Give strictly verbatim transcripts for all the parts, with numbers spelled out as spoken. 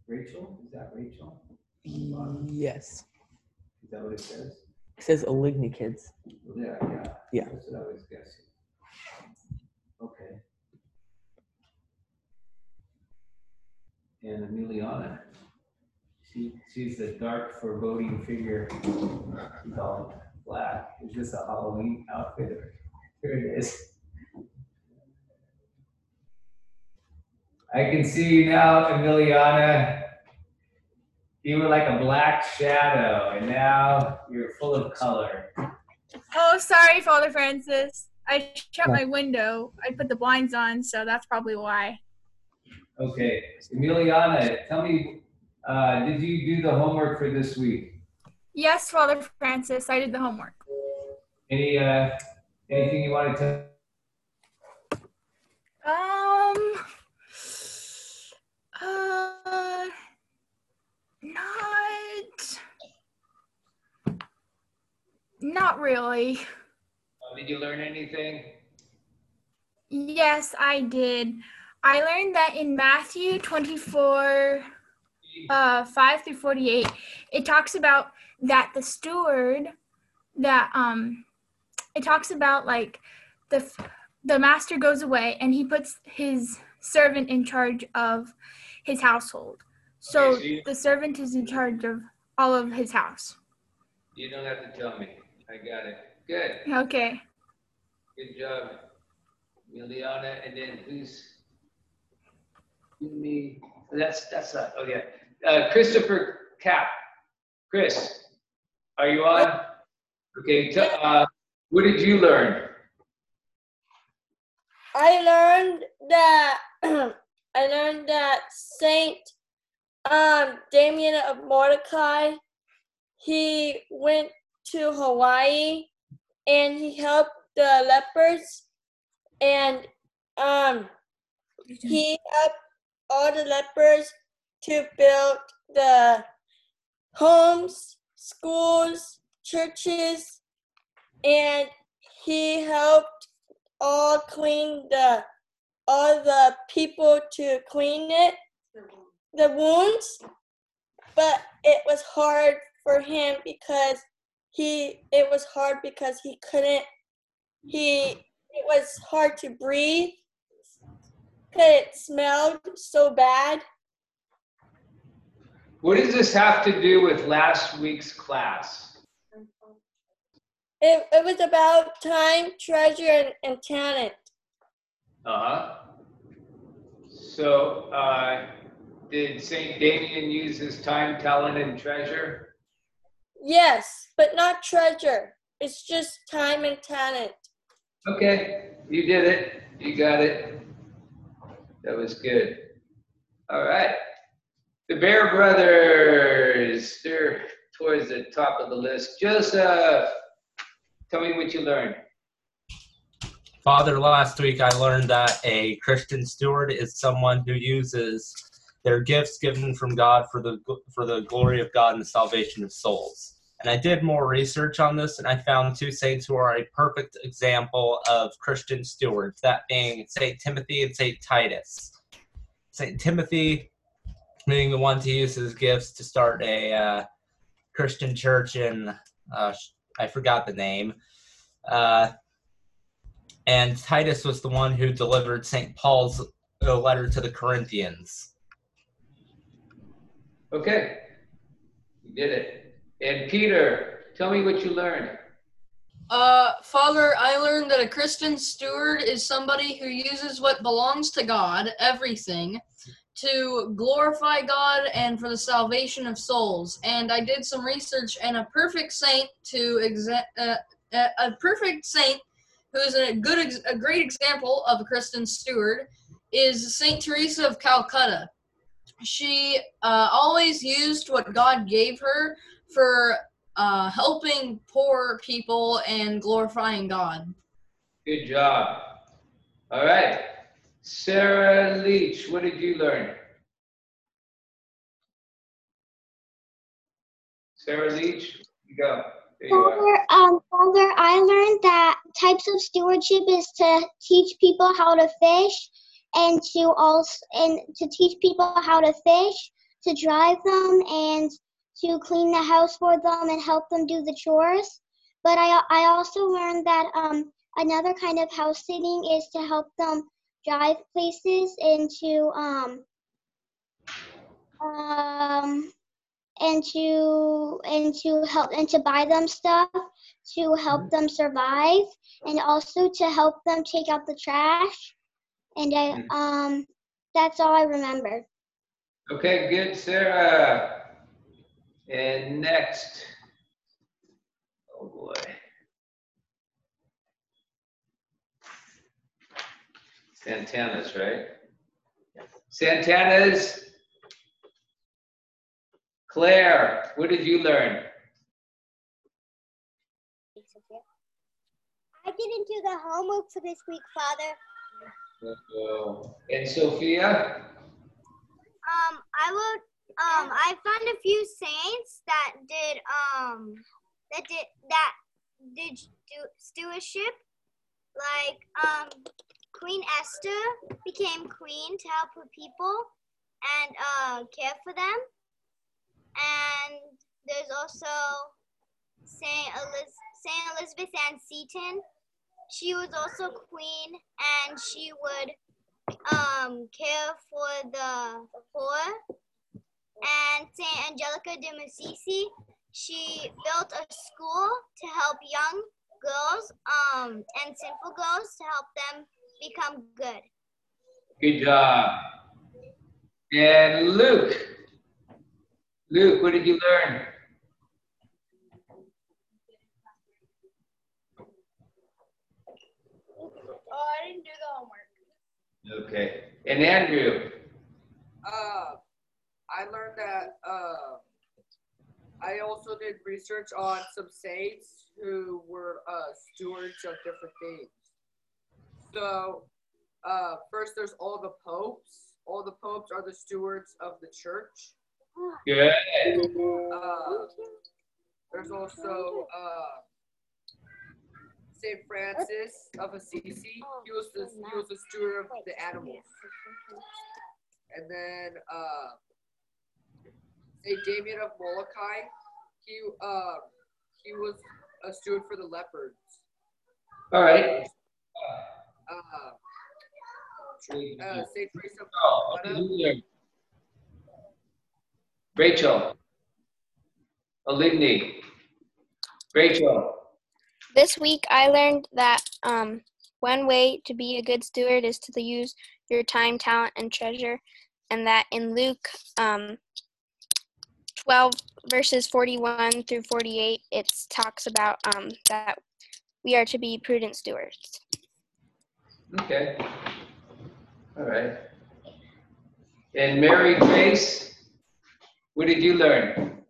Rachel? Is that Rachel? Yes. Is that what it says? It says Oligny Kids. Yeah, yeah. Yeah. That's what I was guessing. Okay. And Emiliana. She, she's the dark, foreboding figure. She's all black. Is this a Halloween outfit? Here it is. I can see you now, Emiliana. You were like a black shadow, and now you're full of color. Oh, sorry, Father Francis. I shut my window. I put the blinds on, so that's probably why. Okay, Emiliana, tell me, uh, did you do the homework for this week? Yes, Father Francis, I did the homework. Any, uh, anything you want to tell? Um, uh, not, not really. Uh, did you learn anything? Yes, I did. I learned that in Matthew twenty-four, uh, five through forty-eight, it talks about that the steward, that, um, it talks about like the, the master goes away and he puts his servant in charge of his household. So, Okay, so you, the servant is in charge of all of his house. You don't have to tell me. I got it. Good. Okay. Good job, Emiliana. And then who's me? That's that's not. Oh yeah, uh, Christopher Cap. Chris, are you on? Okay. T- uh, what did you learn? I learned that I learned that Saint um, Damien of Mordecai, he went to Hawaii and he helped the lepers, and um, he helped all the lepers to build the homes, schools, churches, and he helped all clean the all the people to clean it, the wounds, but it was hard for him because he it was hard because he couldn't he it was hard to breathe because it smelled so bad. What does this have to do with last week's class? It, it was about time, treasure, and, and talent. Uh-huh. So, uh, did Saint Damien use his time, talent, and treasure? Yes, but not treasure. It's just time and talent. Okay, you did it. You got it. That was good. All right. The Bear Brothers, they're towards the top of the list. Joseph, tell me what you learned. Father, last week I learned that a Christian steward is someone who uses their gifts given from God for the for the glory of God and the salvation of souls. And I did more research on this, and I found two saints who are a perfect example of Christian stewards, that being Saint Timothy and Saint Titus. Saint Timothy being the one to use his gifts to start a uh, Christian church in, uh, I forgot the name, uh, and Titus was the one who delivered Saint Paul's letter to the Corinthians. Okay, you did it. And Peter, tell me what you learned. Uh, Father, I learned that a Christian steward is somebody who uses what belongs to God, everything, to glorify God and for the salvation of souls. And I did some research, and a perfect saint to exa- uh, a perfect saint who is a good, ex- a great example of a Christian steward is Saint Teresa of Calcutta. She uh, always used what God gave her for uh, helping poor people and glorifying God. Good job. All right. Sarah Leach, what did you learn? Sarah Leach, you go. There you are. Father, um, Father, I learned that types of stewardship is to teach people how to fish, and to also and to teach people how to fish, to drive them and to clean the house for them and help them do the chores. But I, I also learned that um, another kind of house sitting is to help them drive places and to um, um, and to and to help and to buy them stuff to help them survive, and also to help them take out the trash. And I um that's all I remember. Okay, good, Sarah. And next. Oh boy. Santana's, right? Santana's. Claire, what did you learn? I didn't do the homework for this week, Father. Uh-oh. And Sophia? Um, I would. Um, I found a few saints that did. Um, that did that did stu- stewardship. Like um, Queen Esther became queen to help her people and uh, care for them. And there's also Saint Eliz- Saint Elizabeth Ann Seton. She was also queen, and she would um, care for the poor. And Saint Angelica de Medici, she built a school to help young girls um, and sinful girls to help them become good. Good job. And Luke. Luke, what did you learn? Oh, I didn't do the homework. Okay. And Andrew? Uh, I learned that uh, I also did research on some saints who were uh, stewards of different things. So uh, first there's all the popes. All the popes are the stewards of the church. Good. Uh, there's also uh, Saint Francis of Assisi. He was the he was the steward of the animals. And then uh, Saint Damien of Molokai. He uh, he was a steward for the leopards. All right. Uh, uh, Saint Teresa of Oh, what did you learn? Rachel. Oligny. Rachel. This week I learned that um, one way to be a good steward is to use your time, talent, and treasure, and that in Luke um, twelve verses forty-one through forty-eight, it talks about um, that we are to be prudent stewards. Okay. All right. And Mary Grace, what did you learn?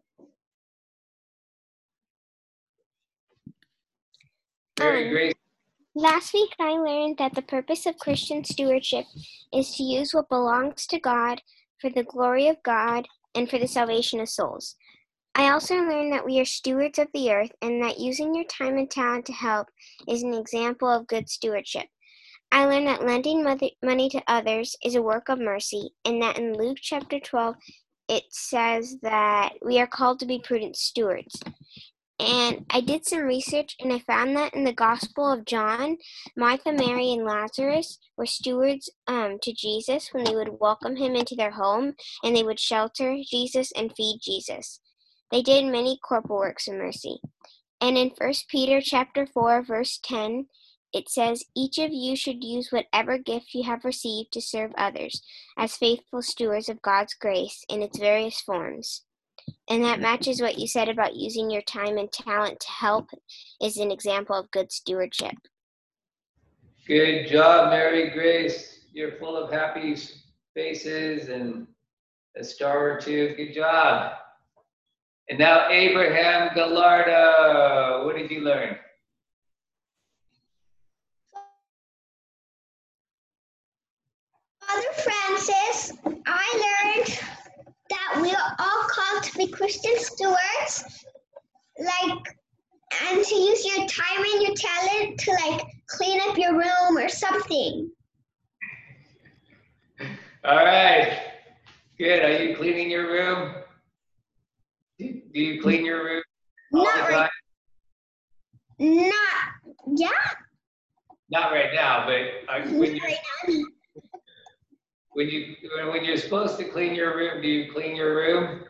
Mary Um, Grace. Last week, I learned that the purpose of Christian stewardship is to use what belongs to God for the glory of God and for the salvation of souls. I also learned that we are stewards of the earth and that using your time and talent to help is an example of good stewardship. I learned that lending money to others is a work of mercy, and that in Luke chapter twelve, it says that we are called to be prudent stewards. And I did some research, and I found that in the Gospel of John, Martha, Mary, and Lazarus were stewards um, to Jesus when they would welcome him into their home, and they would shelter Jesus and feed Jesus. They did many corporal works of mercy. And in First Peter chapter four, verse ten, it says, each of you should use whatever gift you have received to serve others as faithful stewards of God's grace in its various forms. And that matches what you said about using your time and talent to help is an example of good stewardship. Good job, Mary Grace. You're full of happy faces and a star or two. Good job. And now Abraham Gallardo, what did you learn? Father Francis, I learned that we are all called to be Christian stewards, like, and to use your time and your talent to, like, clean up your room or something. All right. Good. Are you cleaning your room? Do, do you clean your room all Not the right- time? Not, yeah. Not right now, but are, when you Right now. when you when you're supposed to clean your room, do you clean your room?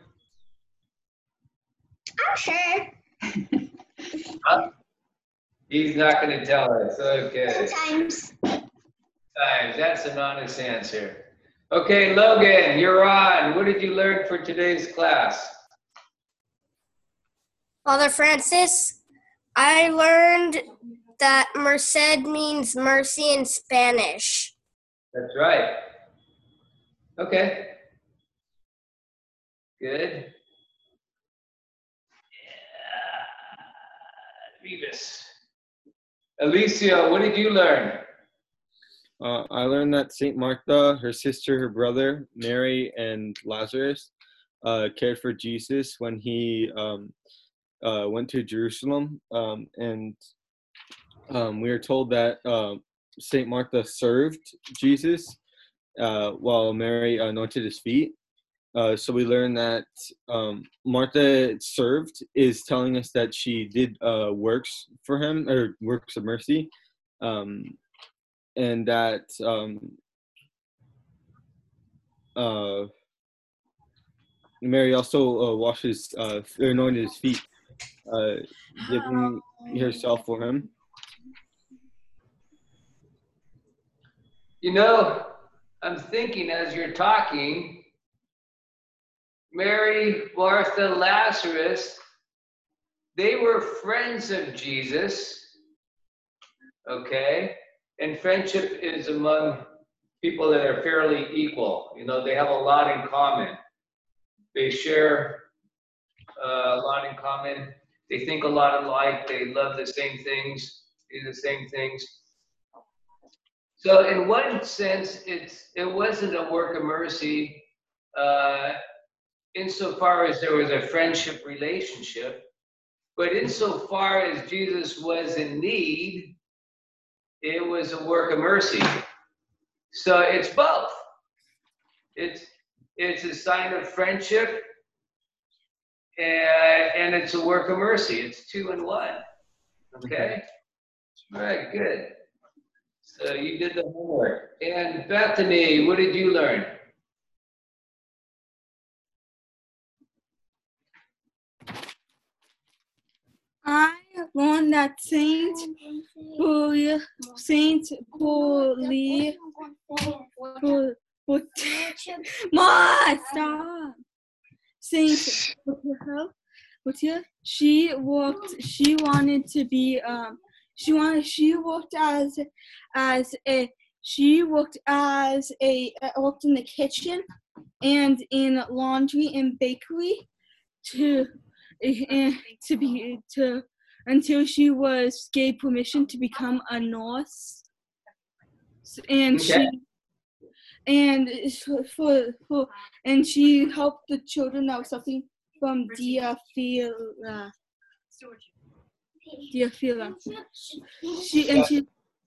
I'm sure. Huh? He's not going to tell us. Okay. Sometimes. Times. That's an honest answer. Okay, Logan, you're on. What did you learn for today's class? Father Francis, I learned that merced means mercy in Spanish. That's right. Okay. Good. Yeah. Revis. Alicia, what did you learn? Uh, I learned that Saint Martha, her sister, her brother, Mary, and Lazarus uh, cared for Jesus when he um, uh, went to Jerusalem. Um, and um, we are told that uh, Saint Martha served Jesus uh, while Mary anointed his feet. Uh, so we learned that um, Martha served is telling us that she did uh, works for him, or works of mercy. Um, and that um, uh, Mary also uh, washes, uh, anointed his feet, uh, giving herself for him. You know, I'm thinking as you're talking, Mary, Martha, Lazarus, they were friends of Jesus, okay? And friendship is among people that are fairly equal. You know, they have a lot in common. They share uh, a lot in common. They think a lot alike. They love the same things, do the same things. So in one sense, it's it wasn't a work of mercy uh, insofar as there was a friendship relationship, but insofar as Jesus was in need, it was a work of mercy. So it's both. It's it's a sign of friendship, and, and it's a work of mercy. It's two in one. Okay? All right, good. So you did the homework. And Bethany, what did you learn? I learned that Saint Paul, Saint Pauli, Ma, stop. Saint Paul, she worked. She wanted to be. Um, she wanted. She worked as, as a. She worked as a. Uh, worked in the kitchen, and in laundry and bakery, to. Uh, to be to until she was gave permission to become a nurse, and Okay. she and for, for, for and she helped the children that were suffering from diaphila. Diaphila. She and she.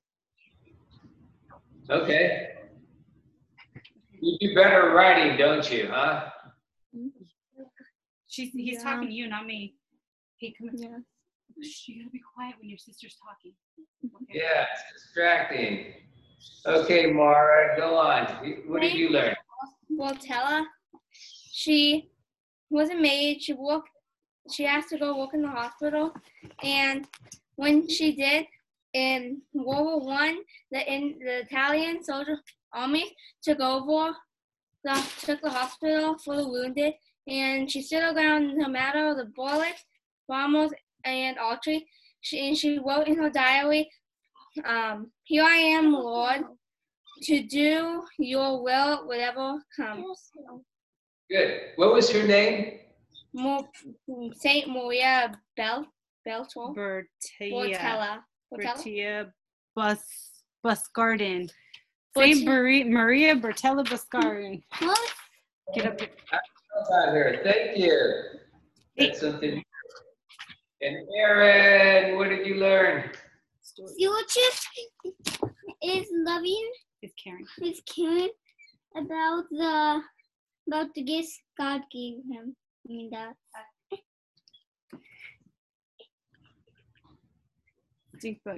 Okay. You do better writing, don't you, huh? She's, he's Yeah. talking to you, not me. Hey, come here. Yeah. Shh, you gotta be quiet when your sister's talking. Okay. Yeah, it's distracting. Okay, Mara, go on. What did you learn? Voltella, she was a maid. She worked. She asked to go work in the hospital, and when she did, in World War One, the in the Italian soldier army took over, the, took the hospital for the wounded, and she stood around no matter the bullets, bombs, and archery. She and she wrote in her diary, um, "Here I am, Lord, to do your will, whatever comes." Good. What was her name? Mo- Saint Maria Bel Beltor. Bertia. Bortella. Bortella? Bertia Bus Bus Garden. Bertia. Saint Maria, Maria Bertella Bus Garden. What? Get up here. About her. Thank you. That's something. And Aaron, what did you learn? Stewardship is loving, It's caring. is caring about the About the gifts God gave him. I mean that. Stink bug.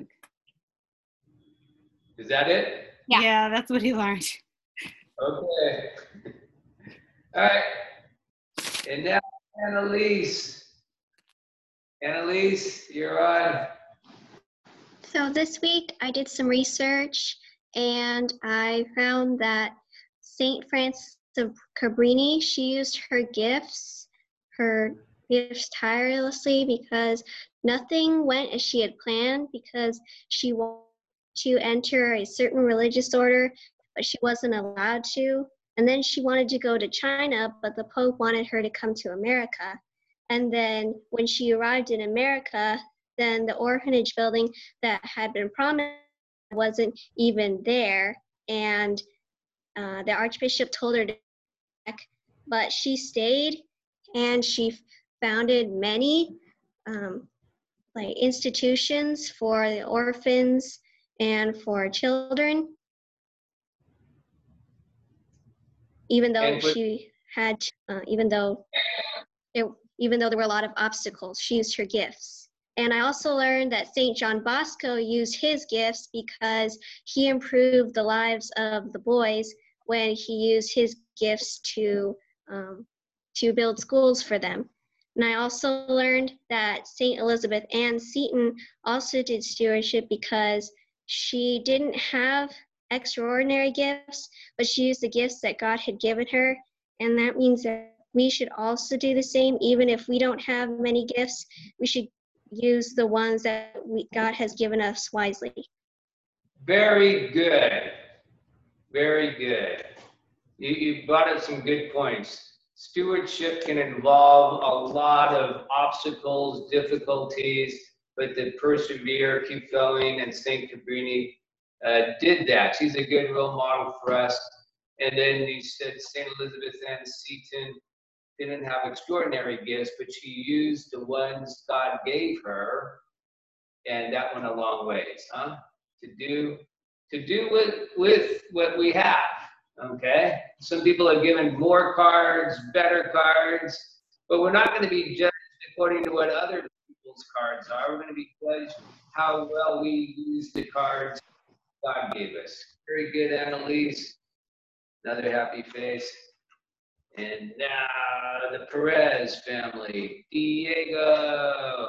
Is that it? Yeah. yeah, that's what he learned. Okay. All right. And now Annalise. Annalise, you're on. So this week I did some research and I found that Saint Frances of Cabrini, she used her gifts, her gifts tirelessly because nothing went as she had planned because she wanted to enter a certain religious order, but she wasn't allowed to. And then she wanted to go to China, but the Pope wanted her to come to America. And then when she arrived in America, then the orphanage building that had been promised wasn't even there. And uh, the Archbishop told her to back, but she stayed and she founded many um, like institutions for the orphans and for children. Even though And for- she had, uh, even though it, even though there were a lot of obstacles, she used her gifts. And I also learned that Saint John Bosco used his gifts because he improved the lives of the boys when he used his gifts to um, to build schools for them. And I also learned that Saint Elizabeth Ann Seton also did stewardship because she didn't have extraordinary gifts, but she used the gifts that God had given her. And that means that we should also do the same. Even if we don't have many gifts, we should use the ones that we, God has given us wisely. Very good. Very good. You, you brought up some good points. Stewardship can involve a lot of obstacles, difficulties, but to persevere, keep going, and Saint Cabrini uh, did that. She's a good role model for us. And then you said Saint Elizabeth Ann Seton didn't have extraordinary gifts, but she used the ones God gave her, and that went a long ways, huh? To do, to do with, with what we have, okay? Some people are given more cards, better cards, but we're not gonna be judged according to what other people's cards are. We're gonna be judged how well we use the cards God gave us. Very good, Annalise. Another happy face. And now the Perez family. Diego.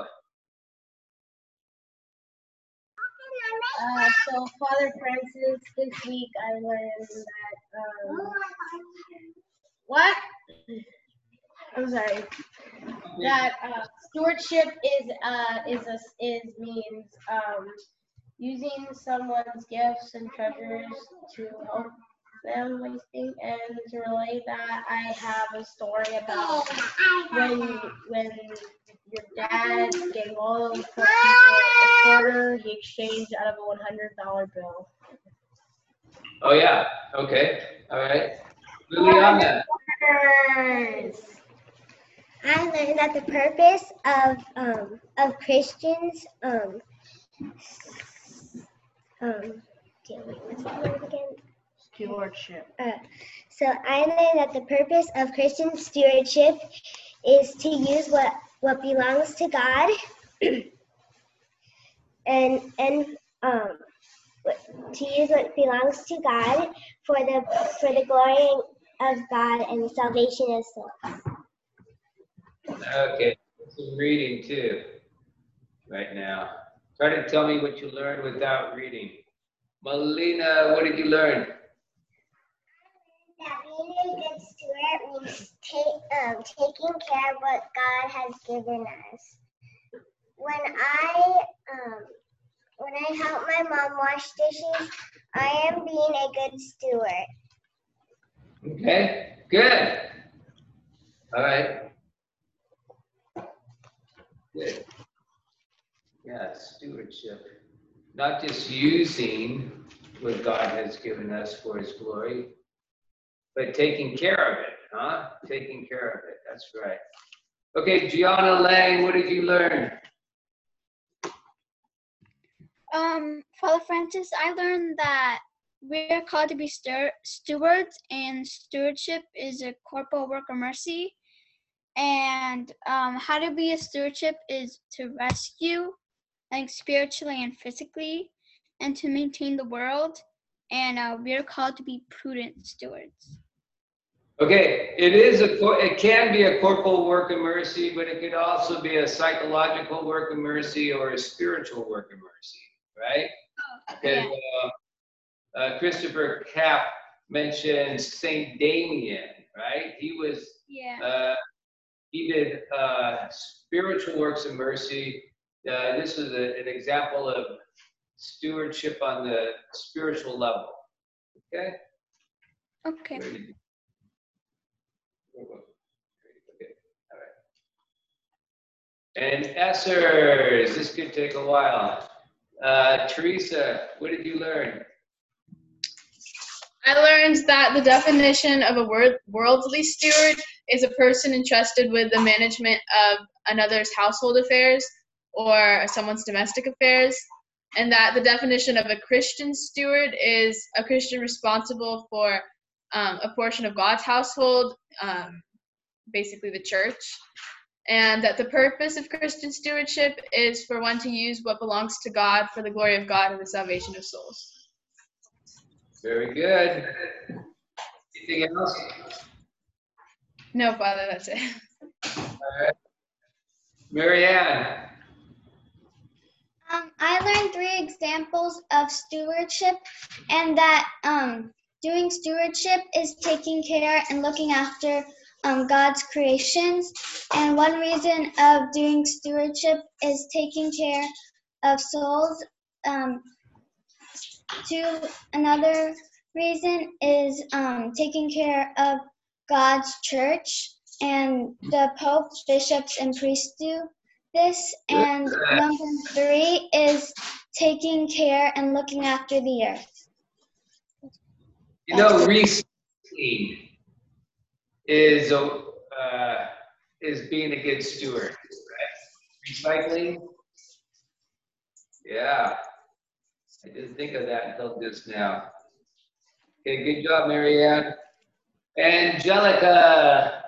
Uh, so Father Francis, this week I learned that um, what? I'm sorry. That uh, stewardship is uh is a, is means um using someone's gifts and treasures to help them, I think, and to relate that, I have a story about when when your dad gave all of the poor people a quarter he exchanged out of a one hundred dollar bill. Oh yeah, okay, all right. Liliana. I learned that the purpose of um of Christians um um okay, wait, what's the word again? Stewardship. Uh, so I learned that the purpose of Christian stewardship is to use what, what belongs to God and and um to use what belongs to God for the for the glory of God and the salvation of souls. Okay, some reading too, right now. Try to tell me what you learned without reading. Melina, what did you learn? That being a good steward means take, um, taking care of what God has given us. When I um, when I help my mom wash dishes, I am being a good steward. Okay, good. All right. Good. Yeah, stewardship. Not just using what God has given us for His glory, but taking care of it, huh? Taking care of it, that's right. Okay, Gianna Lang, what did you learn? Um, Father Francis, I learned that we're called to be stur- stewards, and stewardship is a corporal work of mercy. And um, how to be a stewardship is to rescue, like spiritually and physically, and to maintain the world. And uh, we're called to be prudent stewards. Okay, it is a cor- it can be a corporal work of mercy, but it could also be a psychological work of mercy or a spiritual work of mercy, right? Because uh, uh, Christopher Cap mentions Saint Damien, right? He was Yeah. uh, he did uh, spiritual works of mercy. Uh, this is a, an example of stewardship on the spiritual level. Okay. Okay. Okay. All right. And Essers, this could take a while. Uh, Teresa, what did you learn? I learned that the definition of a word, worldly steward is a person entrusted with the management of another's household affairs or someone's domestic affairs, and that the definition of a Christian steward is a Christian responsible for um, a portion of God's household, um, basically the church, and that the purpose of Christian stewardship is for one to use what belongs to God for the glory of God and the salvation of souls. Very good. Anything else? No, Father, that's it. All right. Marianne. Um, I learned three examples of stewardship, and that um, doing stewardship is taking care and looking after um, God's creations. And one reason of doing stewardship is taking care of souls. Um, two, another reason is um, taking care of God's church, and the popes, bishops, and priests do this. And number three is taking care and looking after the earth. You know, recycling is a uh, is being a good steward, right? Recycling. Yeah, I didn't think of that until just now. Okay, good job, Marianne. Angelica.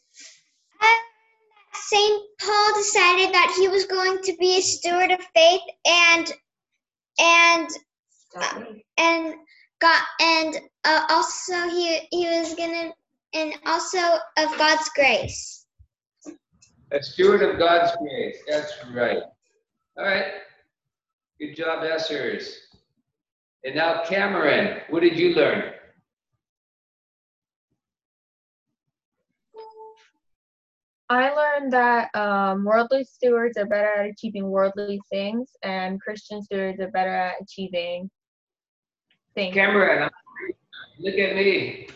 Saint Paul decided that he was going to be a steward of faith and and uh, and got and uh, also he he was gonna and also of God's grace. A steward of God's grace. That's right. All right. Good job, Essers. And now, Cameron, what did you learn? I learned that um, worldly stewards are better at achieving worldly things, and Christian stewards are better at achieving things. Cameron, look at me.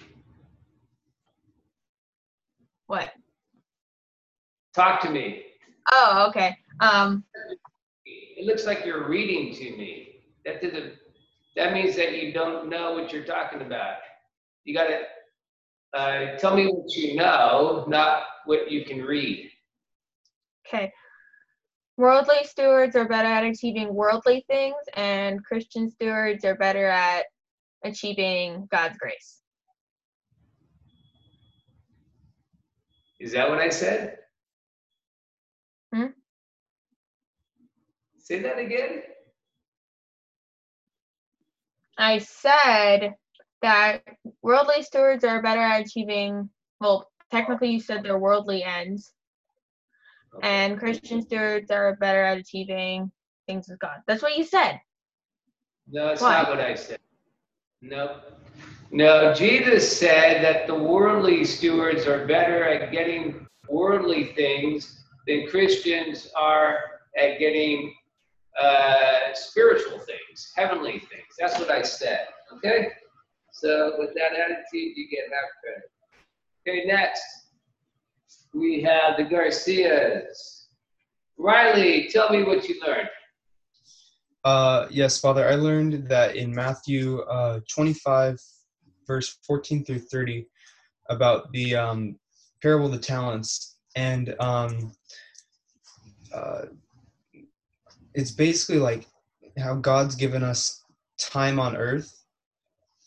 What? Talk to me. Oh, okay. Um, it looks like you're reading to me. That doesn't. That means that you don't know what you're talking about. You got to uh, tell me what you know, not what you can read. Okay. Worldly stewards are better at achieving worldly things, and Christian stewards are better at achieving God's grace. Is that what I said? Hmm? Say that again. I said that worldly stewards are better at achieving, well, technically you said they're worldly ends, okay. And Christian stewards are better at achieving things with God. That's what you said. No, that's Why? not what I said. No. No, Jesus said that the worldly stewards are better at getting worldly things than Christians are at getting uh, spiritual things, heavenly things. That's what I said, okay? So with that attitude, you get half credit. Okay, next, we have the Garcias. Riley, tell me what you learned. Uh, yes, Father, I learned that in Matthew uh, twenty-five, verse fourteen through thirty, about the um, parable of the talents, and um, uh, it's basically like how God's given us time on earth,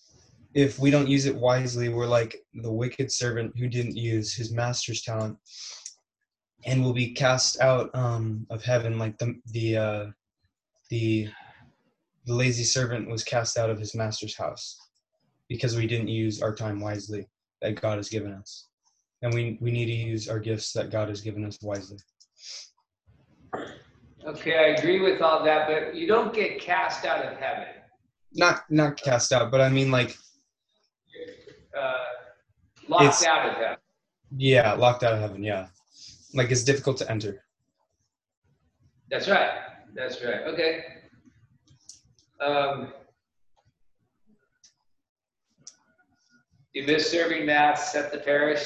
if we don't use it wisely, we're like the wicked servant who didn't use his master's talent, and will be cast out um, of heaven, like the the uh, the the lazy servant was cast out of his master's house because we didn't use our time wisely that God has given us, and we we need to use our gifts that God has given us wisely. Okay, I agree with all that, but you don't get cast out of heaven. Not not cast out, but I mean like Uh, locked It's- out of heaven. yeah, locked out of heaven. Yeah, like it's difficult to enter. That's right. That's right. Okay. Um, you miss serving mass at the parish?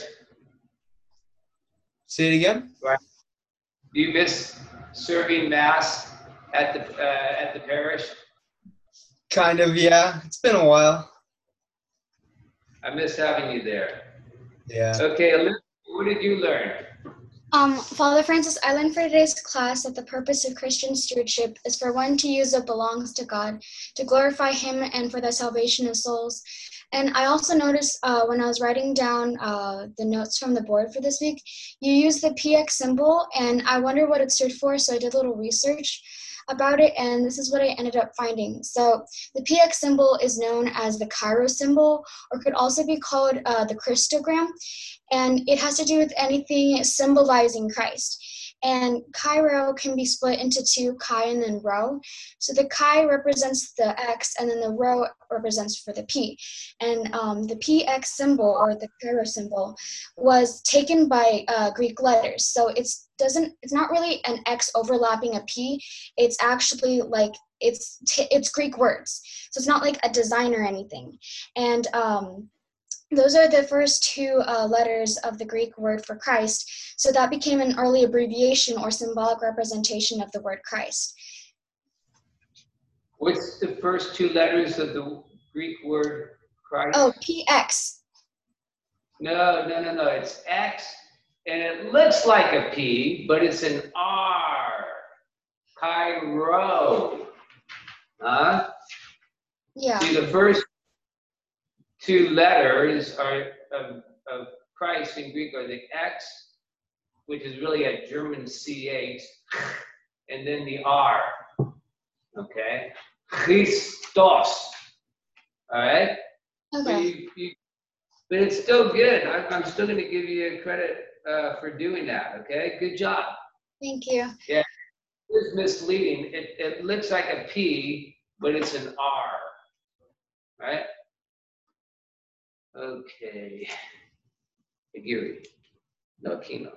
Say it again. Right. Do you miss serving mass at the uh, at the parish? Kind of, yeah. It's been a while. I miss having you there. Yeah. Okay, Elizabeth, what did you learn? Um, Father Francis, I learned for today's class that the purpose of Christian stewardship is for one to use what belongs to God, to glorify Him and for the salvation of souls. And I also noticed uh, when I was writing down uh, the notes from the board for this week, you used the P X symbol, and I wondered what it stood for, so I did a little research about it, and this is what I ended up finding. So the P X symbol is known as the Chi-Rho symbol, or could also be called uh, the Christogram, and it has to do with anything symbolizing Christ. And Chi-Rho can be split into two, Chi and then Rho. So the Chi represents the X, and then the Rho represents for the P. And um, the P X symbol, or the Chi-Rho symbol, was taken by uh, Greek letters. So it's doesn't it's not really an X overlapping a P. It's actually like it's t- it's Greek words. So it's not like a design or anything. And um, those are the first two uh, letters of the Greek word for Christ. So that became an early abbreviation or symbolic representation of the word Christ. What's the first two letters of the Greek word Christ? Oh, P X. No, no, no, no. It's X, and it looks like a P, but it's an R. Chi-Rho. Huh? Yeah. See, the first two letters are of, of Christ in Greek are the X, which is really a German C H, and then the R. Okay? Christos. All right? Okay. But, you, you, but it's still good. I, I'm still going to give you credit uh, for doing that. Okay? Good job. Thank you. Yeah. It's misleading. It, it looks like a P, but it's an R. Right? Okay. Aguirre. No, Aquino.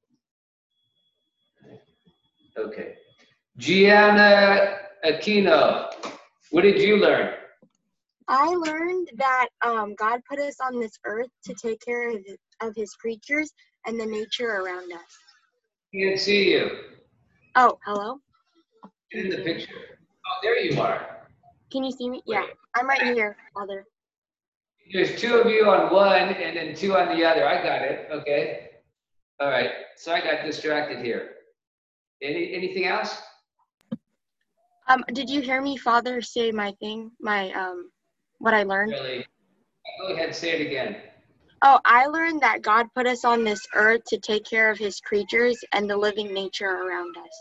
Okay. Gianna Aquino, what did you learn? I learned that um, God put us on this earth to take care of, of his creatures and the nature around us. Can't see you. Oh, hello? In the picture. Oh, there you are. Can you see me? Yeah, I'm right here, Father. There's two of you on one and then two on the other. I got it. Okay. All right. So I got distracted here. Any anything else? Um, did you hear me, Father, say my thing, my um, what I learned? Really? Go ahead, say it again. Oh, I learned that God put us on this earth to take care of his creatures and the living nature around us.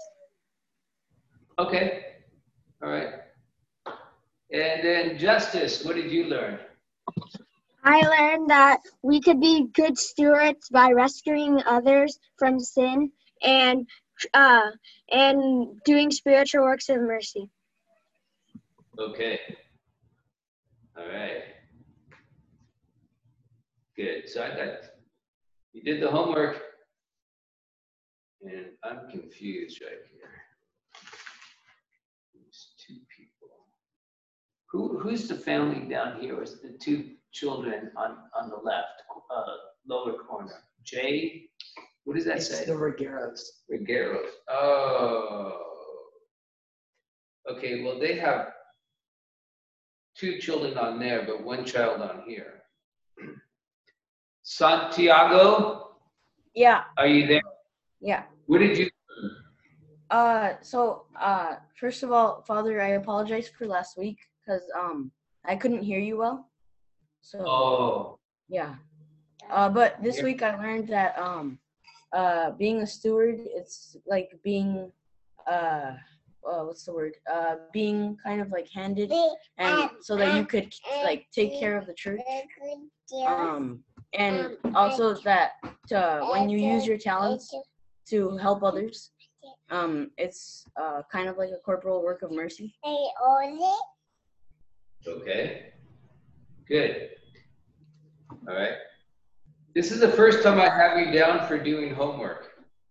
Okay. All right. And then Justice, what did you learn? I learned that we could be good stewards by rescuing others from sin and uh, and doing spiritual works of mercy. Okay. All right. Good. So I got, you did the homework, and I'm confused right here. There's two people. Who who's the family down here? Is the two children on on the left, uh, lower corner? Jay. What does that It's say? the Regueros. Regueros. Oh. Okay. Well, they have two children on there, but one child on here. Santiago, Yeah, are you there? yeah. What did you? Uh, so uh, first of all, Father, I apologize for last week because um I couldn't hear you well. So Oh. yeah. Uh, but this week I learned that um, uh, being a steward, it's like being uh, uh, what's the word? Uh, being kind of like handed, and so that you could like take care of the church. Um, and also that uh, when you use your talents to help others, um, it's uh, kind of like a corporal work of mercy. Okay. Good. All right. This is the first time I have you down for doing homework.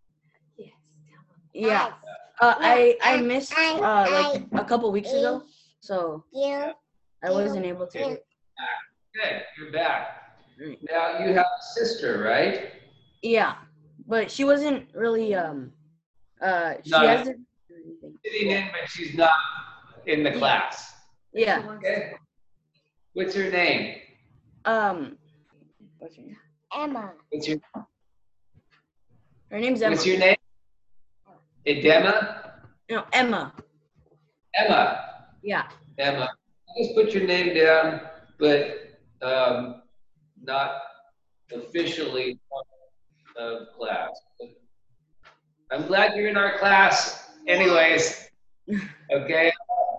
Yeah. Uh, I I missed uh, like a couple weeks ago, so I wasn't able to. Good. You're back. Now you have a sister, right? Yeah, but she wasn't really um uh she No. hasn't Sitting in, but she's not in the class. yeah. Okay. What's her name? Um what's her name? Emma. What's your Her name's Emma. What's your name? Edema? No, Emma. Emma. Yeah. Emma. Just put your name down, but um, not officially part of class. I'm glad you're in our class anyways. Okay?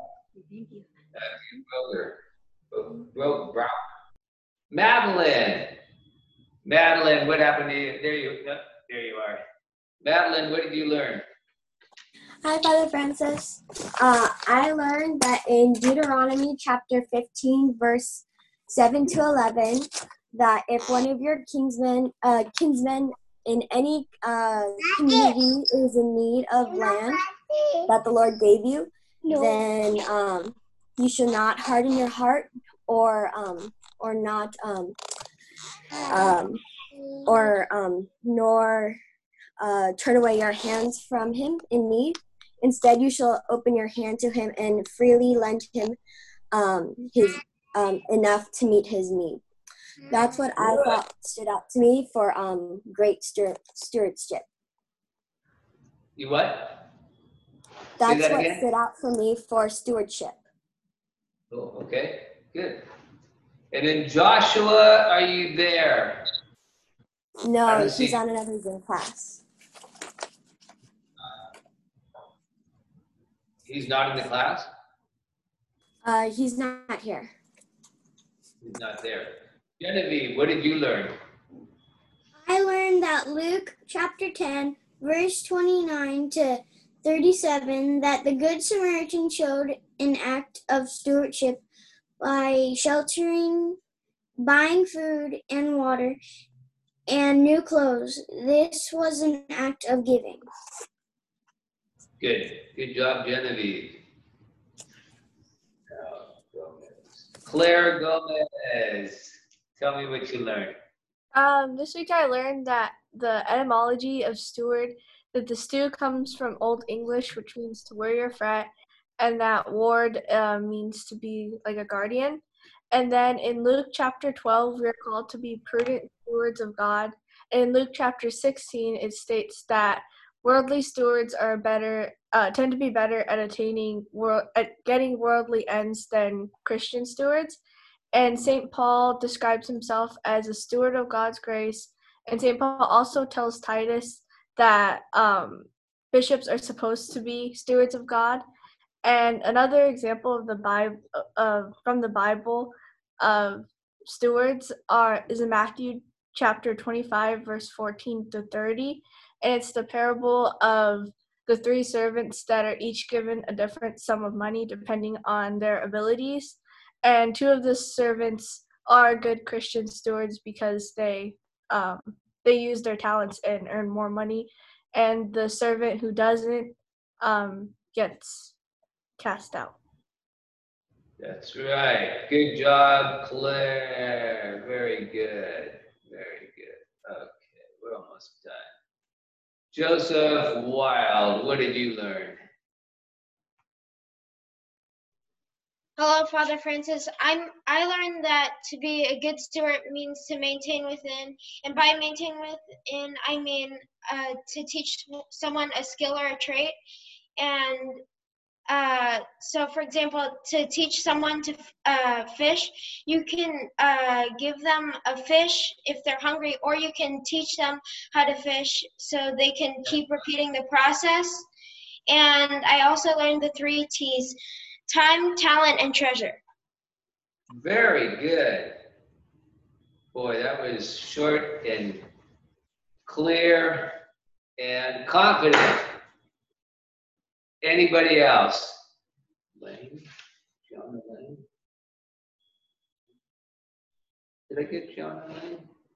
Brother. Bro, bro. Madeline. Madeline, what happened to you? There you, no, there you are. Madeline, what did you learn? Hi, Father Francis. Uh, I learned that in Deuteronomy chapter fifteen, verse seven to eleven, that if one of your kinsmen, uh, kinsmen in any uh, community is in need of land that the Lord gave you, then um, you should not harden your heart or um, or not um, um, or um, nor uh, turn away your hands from him in need. Instead, you shall open your hand to him and freely lend him um, his um, enough to meet his need. That's what I thought stood out to me for um, great steward- stewardship. You what? That's that what again? stood out for me for stewardship. Oh, okay, good. And then Joshua, are you there? I No, don't he's see- on another Zoom class. He's not in the class? Uh, he's not here. He's not there. Genevieve, what did you learn? I learned that Luke chapter ten, verse twenty-nine to thirty-seven, that the Good Samaritan showed an act of stewardship by sheltering, buying food and water, and new clothes. This was an act of giving. Good. Good job, Genevieve. Uh, Gomez. Claire Gomez, tell me what you learned. Um, this week I learned that the etymology of steward, that the stew comes from Old English, which means to wear your fret, and that ward uh, means to be like a guardian. And then in Luke chapter twelve, we're called to be prudent stewards of God. And in Luke chapter sixteen, it states that worldly stewards are better, uh, tend to be better at attaining, wor- at getting worldly ends than Christian stewards. And Saint Paul describes himself as a steward of God's grace. And Saint Paul also tells Titus that um, bishops are supposed to be stewards of God. And another example of the Bible, uh, from the Bible, of stewards are is in Matthew chapter twenty-five, verse fourteen to thirty, and it's the parable of the three servants that are each given a different sum of money depending on their abilities. And two of the servants are good Christian stewards because they um, they use their talents and earn more money, and the servant who doesn't um, gets cast out. That's right. Good job, Claire. Very good. Very good. Okay, we're almost done. Joseph Wild, what did you learn? Hello, Father Francis. I'm. I learned that to be a good steward means to maintain within, and by maintain within, I mean uh, to teach someone a skill or a trait, and uh, so for example, to teach someone to uh, fish, you can uh, give them a fish if they're hungry, or you can teach them how to fish so they can keep repeating the process. And I also learned the three T's: time, talent, and treasure. Very good. Boy, that was short and clear and confident. Anybody else? Lane? Jonah Lane? Did I get Jonah Lane?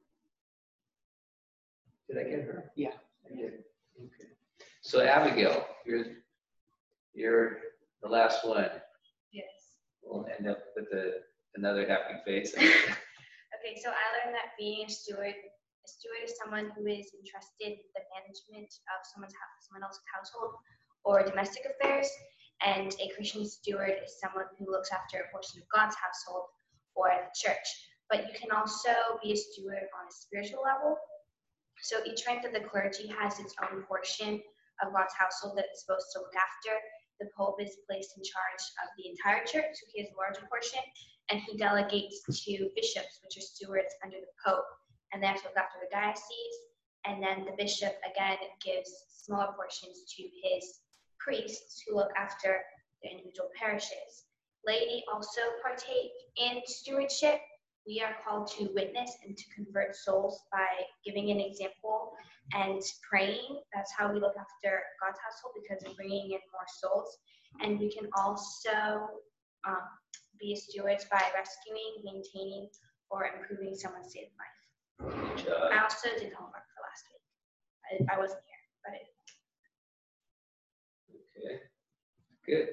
Did I get her? Yeah. I did. Okay. So Abigail, you're you're the last one. Yes. We'll end up with a, another happy face. Okay, so I learned that being a steward, a steward is someone who is entrusted with the management of someone's house, someone else's household or domestic affairs, and a Christian steward is someone who looks after a portion of God's household or the church. But you can also be a steward on a spiritual level. So each rank of the clergy has its own portion of God's household that it's supposed to look after. The Pope is placed in charge of the entire church, so he has a larger portion, and he delegates to bishops, which are stewards under the Pope, and they have to look after the diocese. And then the bishop, again, gives smaller portions to his priests who look after the individual parishes. Laity also partake in stewardship. We are called to witness and to convert souls by giving an example and praying. That's how we look after God's household, because we're bringing in more souls. And we can also um, be stewards by rescuing, maintaining, or improving someone's state of life. Good job. I also did homework for last week. I, I wasn't here, but I did. Okay, good.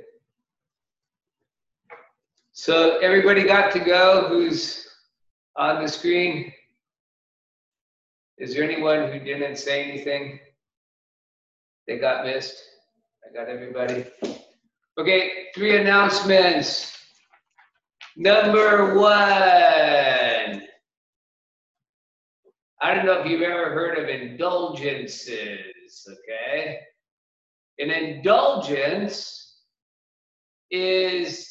So everybody got to go who's on the screen? Is there anyone who didn't say anything? They got missed? I got everybody. Okay, three announcements. Number one, I don't know if you've ever heard of indulgences, okay? An indulgence is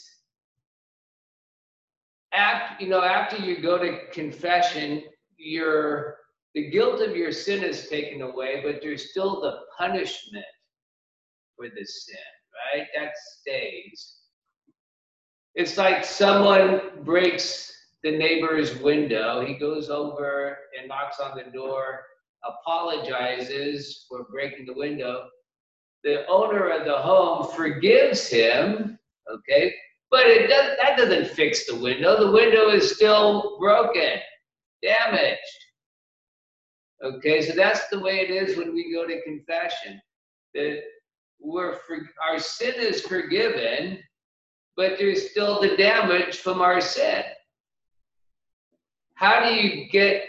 after, you know, after you go to confession, your the guilt of your sin is taken away, but there's still the punishment for the sin, right? That stays. It's like someone breaks the neighbor's window. He goes over and knocks on the door, apologizes for breaking the window. The owner of the home forgives him, okay? But it does, that doesn't fix the window. The window is still broken, damaged. Okay, so that's the way it is when we go to confession. That we're for, our sin is forgiven, but there's still the damage from our sin. How do you get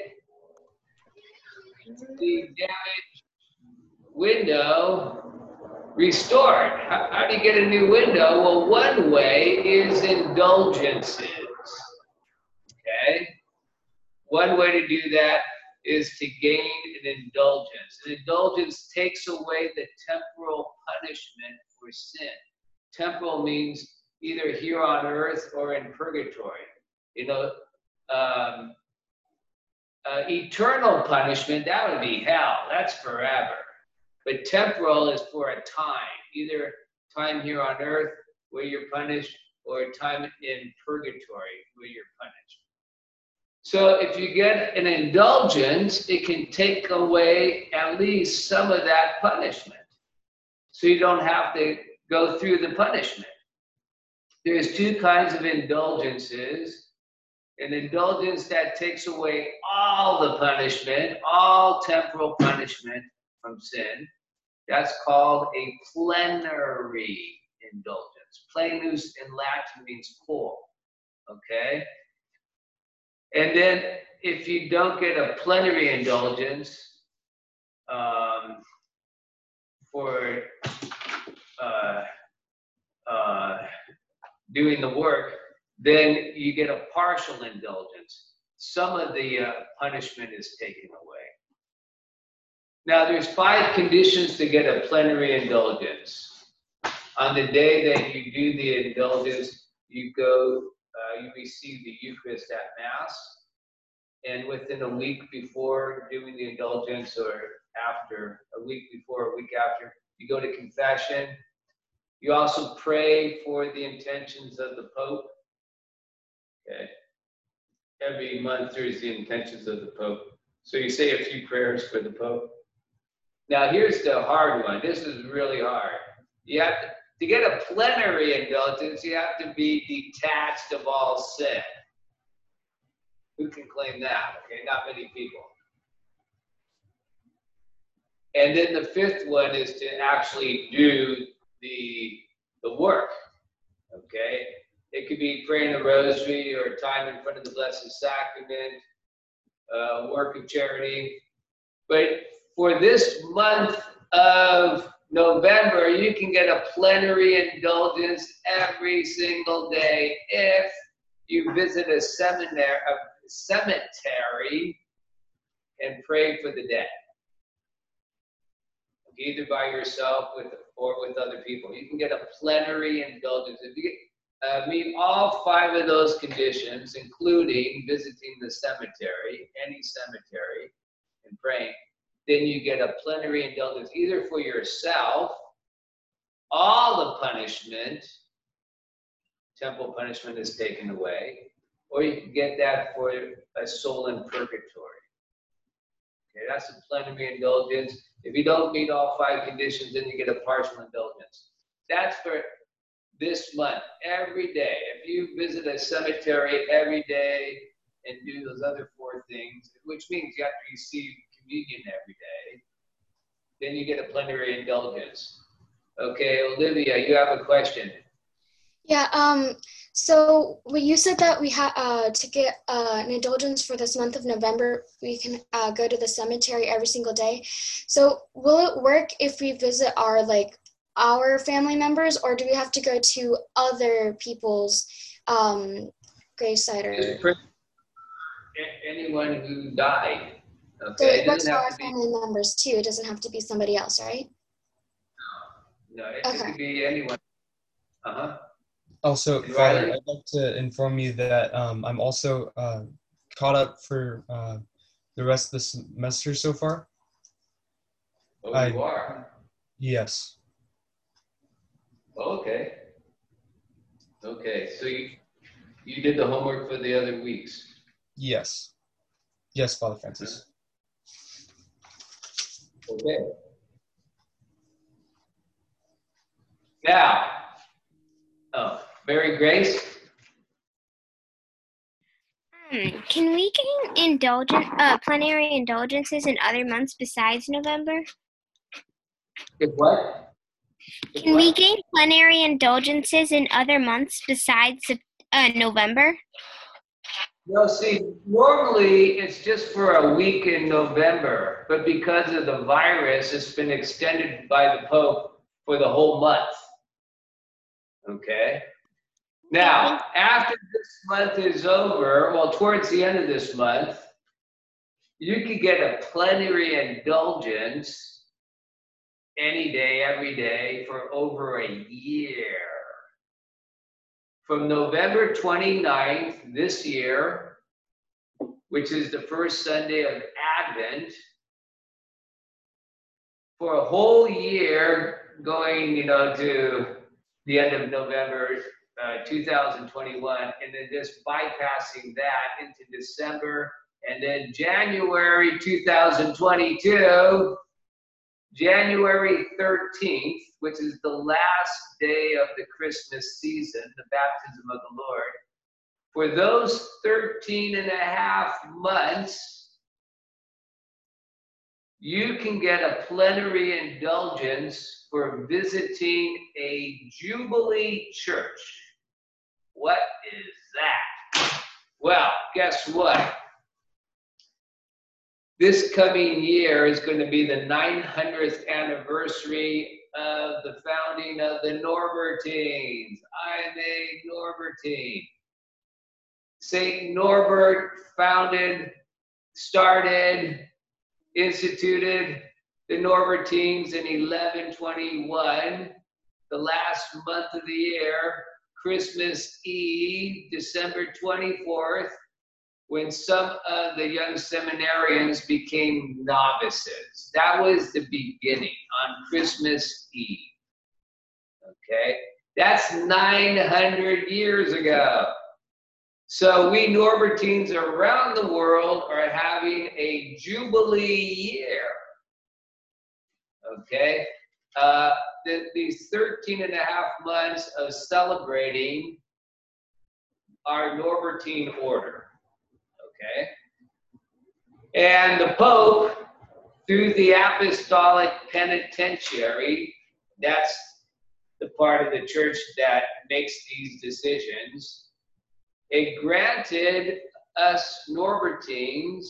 the damaged window restored? How, how do you get a new window? Well, one way is indulgences. Okay? One way to do that is to gain an indulgence. An indulgence takes away the temporal punishment for sin. Temporal means either here on earth or in purgatory. You know, um, uh, eternal punishment, that would be hell. That's forever. But temporal is for a time, either time here on earth where you're punished, or time in purgatory where you're punished. So if you get an indulgence, it can take away at least some of that punishment. So you don't have to go through the punishment. There's two kinds of indulgences. An indulgence that takes away all the punishment, all temporal punishment from sin. That's called a plenary indulgence. Plenus in Latin means full, okay? And then if you don't get a plenary indulgence um, for uh, uh, doing the work, then you get a partial indulgence. Some of the uh, punishment is taken away. Now there's five conditions to get a plenary indulgence. On the day that you do the indulgence, you go, uh, you receive the Eucharist at Mass. And within a week before doing the indulgence, or after, a week before, a week after, you go to confession. You also pray for the intentions of the Pope. Okay. Every month there's the intentions of the Pope. So you say a few prayers for the Pope. Now here's the hard one. This is really hard. You have to, to get a plenary indulgence, you have to be detached of all sin. Who can claim that? Okay, not many people. And then the fifth one is to actually do the, the work. Okay? It could be praying the rosary or time in front of the Blessed Sacrament, uh, work of charity. But for this month of November, you can get a plenary indulgence every single day if you visit a seminary, a cemetery and pray for the dead. Either by yourself with, or with other people. You can get a plenary indulgence. If you get, uh, meet all five of those conditions, including visiting the cemetery, any cemetery, and praying, then you get a plenary indulgence either for yourself, all the punishment, temple punishment is taken away, or you can get that for a soul in purgatory. Okay, that's a plenary indulgence. If you don't meet all five conditions, then you get a partial indulgence. That's for this month, every day. If you visit a cemetery every day and do those other four things, which means you have to receive communion every day, then you get a plenary indulgence. Okay, Olivia, you have a question. Yeah, um, so well, you said that we had uh, to get uh, an indulgence for this month of November, we can uh, go to the cemetery every single day. So will it work if we visit our, like, our family members, or do we have to go to other people's um, gravesite? Or... Anyone who died. Okay, So it it works doesn't for have our to be, family members too. It doesn't have to be somebody else, right? no, it, Okay. it could be anyone. Uh-huh. Also, And Father, Riley? I'd like to inform you that um, I'm also uh, caught up for uh, the rest of the semester so far. Oh, I, you are? Yes. Okay. Okay, so you, you did the homework for the other weeks. Yes. Yes, Father Francis. Okay. Now, oh, Mary Grace? Um, can we gain indulgent, uh, plenary indulgences in other months besides November? If what? If Can what? we gain plenary indulgences in other months besides uh, November? No, see, normally it's just for a week in November, but because of the virus, it's been extended by the Pope for the whole month. Okay? Now, after this month is over, well, towards the end of this month, you could get a plenary indulgence any day, every day, for over a year. From November twenty-ninth this year, which is the first Sunday of Advent, for a whole year, going, you know, to the end of November uh, two thousand twenty-one, and then just bypassing that into December, and then January two thousand twenty-two, January thirteenth, which is the last day of the Christmas season, the baptism of the Lord. For those thirteen and a half months, you can get a plenary indulgence for visiting a Jubilee church. What is that? Well, guess what? This coming year is going to be the nine hundredth anniversary of the founding of the Norbertines. I'm a Norbertine. Saint Norbert founded, started, instituted the Norbertines in eleven twenty-one, the last month of the year, Christmas Eve, December twenty-fourth, when some of the young seminarians became novices. That was the beginning on Christmas Eve. Okay, that's nine hundred years ago. So we Norbertines around the world are having a Jubilee year. Okay, uh, the, these thirteen and a half months of celebrating our Norbertine order. Okay, and the Pope, through the Apostolic Penitentiary, that's the part of the church that makes these decisions, it granted us Norbertines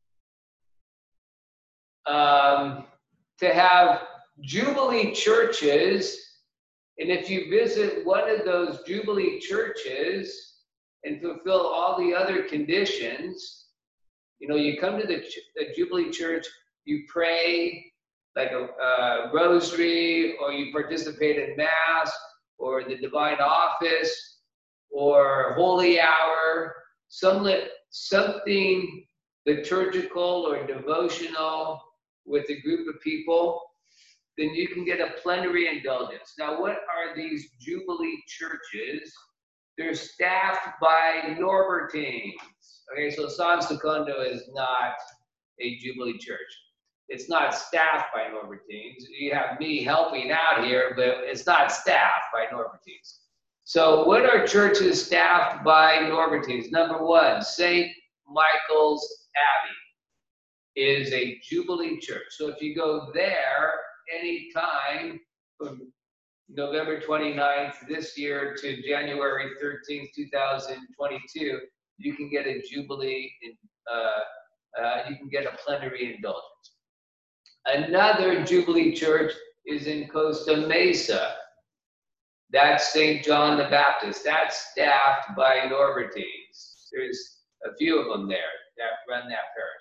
um, to have Jubilee churches. And if you visit one of those Jubilee churches and fulfill all the other conditions, you know, you come to the, the Jubilee church, you pray like a uh, rosary, or you participate in Mass, or the Divine Office, or Holy Hour, some, something liturgical or devotional with a group of people, then you can get a plenary indulgence. Now, what are these Jubilee churches? They're staffed by Norbertines. Okay, so San Secondo is not a Jubilee church. It's not staffed by Norbertines. You have me helping out here, but it's not staffed by Norbertines. So what are churches staffed by Norbertines? Number one, Saint Michael's Abbey is a Jubilee church. So if you go there anytime from November twenty-ninth this year to January thirteenth, two thousand twenty-two, you can get a Jubilee, in, uh, uh, you can get a plenary indulgence. Another Jubilee church is in Costa Mesa. That's Saint John the Baptist. That's staffed by Norbertines. There's a few of them there that run that parish.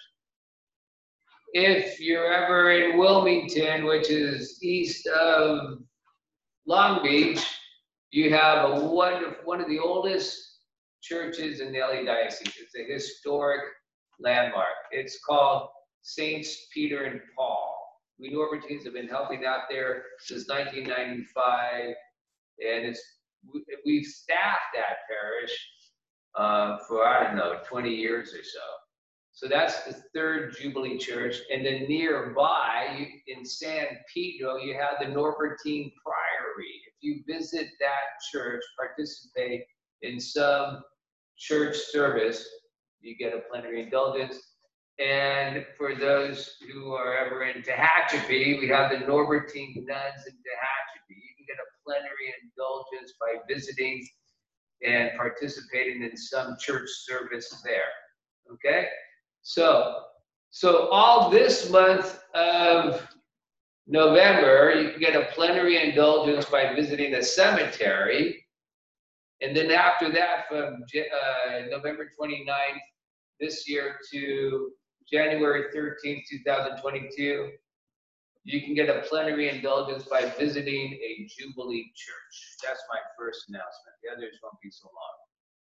If you're ever in Wilmington, which is east of Long Beach, you have a wonderful, one of the oldest churches in the L A Diocese. It's a historic landmark. It's called Saints Peter and Paul. We Norbertines have been helping out there since nineteen ninety-five, and it's we've staffed that parish uh, for, I don't know, twenty years or so. So that's the third Jubilee church. And then nearby, you, in San Pedro, you have the Norbertine Priory. If you visit that church, participate in some church service, you get a plenary indulgence. And for those who are ever in Tehachapi, we have the Norbertine nuns in Tehachapi. You can get a plenary indulgence by visiting and participating in some church service there. Okay? So, so all this month of November, you can get a plenary indulgence by visiting a cemetery. And then after that, from uh, November twenty-ninth this year to January thirteenth, two thousand twenty-two, you can get a plenary indulgence by visiting a Jubilee church. That's my first announcement. The others won't be so long.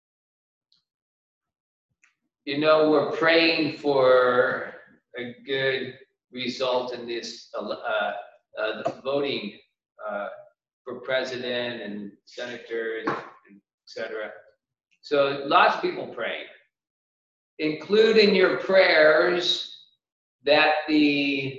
You know, we're praying for a good result in this uh, uh, the voting uh, for president and senators, et cetera. So lots of people praying. Include in your prayers that the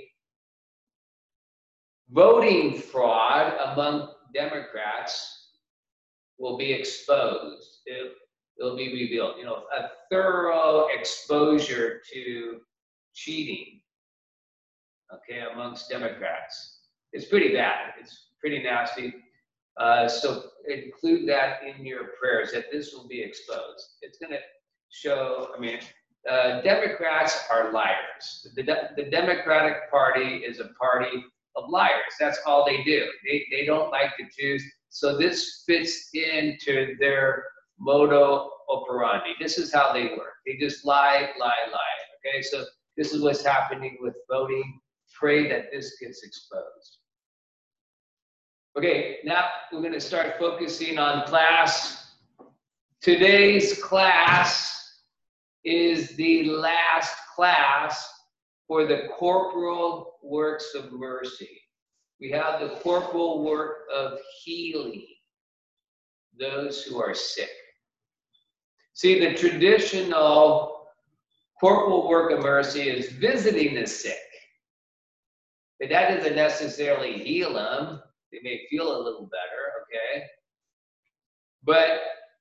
voting fraud among Democrats will be exposed. It, it'll be revealed. You know, a thorough exposure to cheating, okay, amongst Democrats. It's pretty bad. It's pretty nasty. Uh, so include that in your prayers, that this will be exposed. It's going to show, I mean, uh, Democrats are liars. The, de the Democratic Party is a party of liars. That's all they do. They, they don't like the Jews. So this fits into their modo operandi. This is how they work. They just lie, lie, lie. Okay, so this is what's happening with voting. Pray that this gets exposed. Okay, now we're going to start focusing on class. Today's class is the last class for the corporal works of mercy. We have the corporal work of healing those who are sick. See, the traditional corporal work of mercy is visiting the sick. But that doesn't necessarily heal them. They may feel a little better, okay? But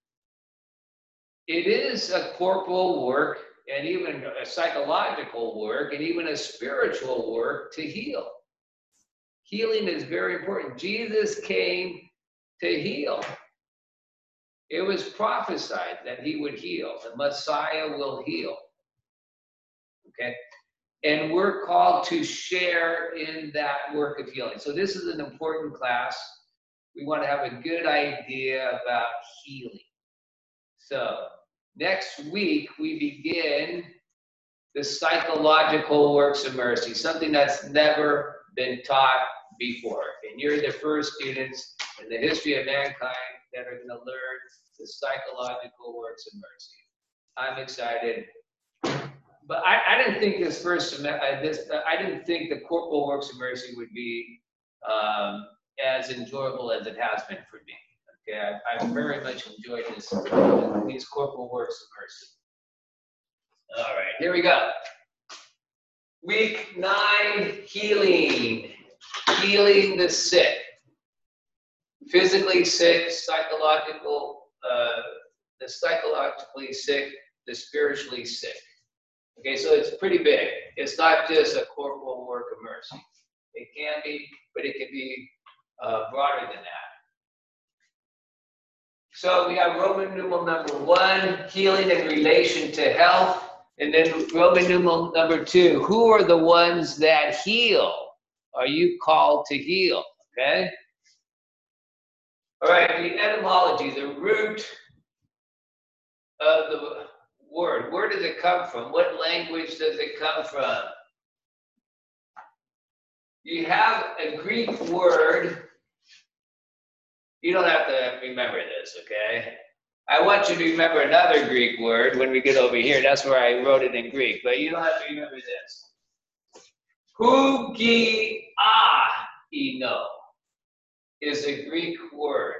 it is a corporal work and even a psychological work and even a spiritual work to heal. Healing is very important. Jesus came to heal. It was prophesied that he would heal. The Messiah will heal. Okay? And we're called to share in that work of healing. So this is an important class. We want to have a good idea about healing. So next week, we begin the psychological works of mercy, something that's never been taught before. And you're the first students in the history of mankind that are going to learn the psychological works of mercy. I'm excited. But I, I didn't think this first semester, this, I didn't think the corporal works of mercy would be um, as enjoyable as it has been for me. Okay, I, I've very much enjoyed this, these corporal works of mercy. All right, here we go. Week nine, healing. Healing the sick. Physically sick, psychological, uh, the psychologically sick, the spiritually sick. Okay, so it's pretty big. It's not just a corporal work of mercy. It can be, but it can be uh, broader than that. So we have Roman numeral number one, healing in relation to health. And then Roman numeral number two, who are the ones that heal? Are you called to heal? Okay? All right, the etymology, the root of the word. Where does it come from? What language does it come from? You have a Greek word. You don't have to remember this, okay? I want you to remember another Greek word when we get over here. That's where I wrote it in Greek, but you don't have to remember this. Hugiaino is a Greek word.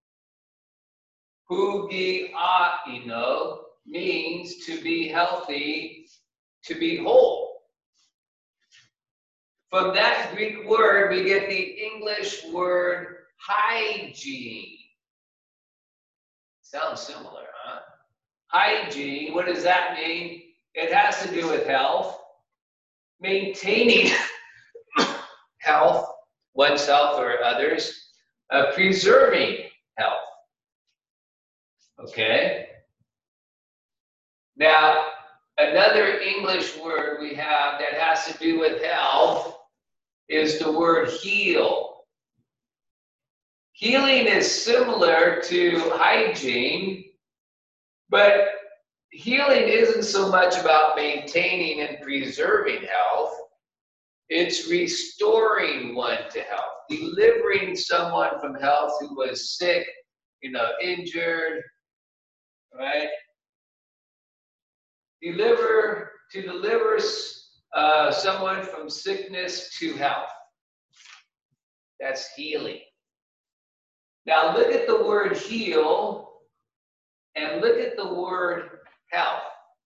Hugiaino means to be healthy, to be whole. From that Greek word, we get the English word hygiene. Sounds similar, huh? Hygiene, what does that mean? It has to do with health, maintaining health, one's health or others, uh, preserving health. Okay? Now, another English word we have that has to do with health is the word heal. Healing is similar to hygiene, but healing isn't so much about maintaining and preserving health. It's restoring one to health, delivering someone from health who was sick, you know, injured, right? Deliver, to deliver uh, someone from sickness to health. That's healing. Now look at the word heal and look at the word health.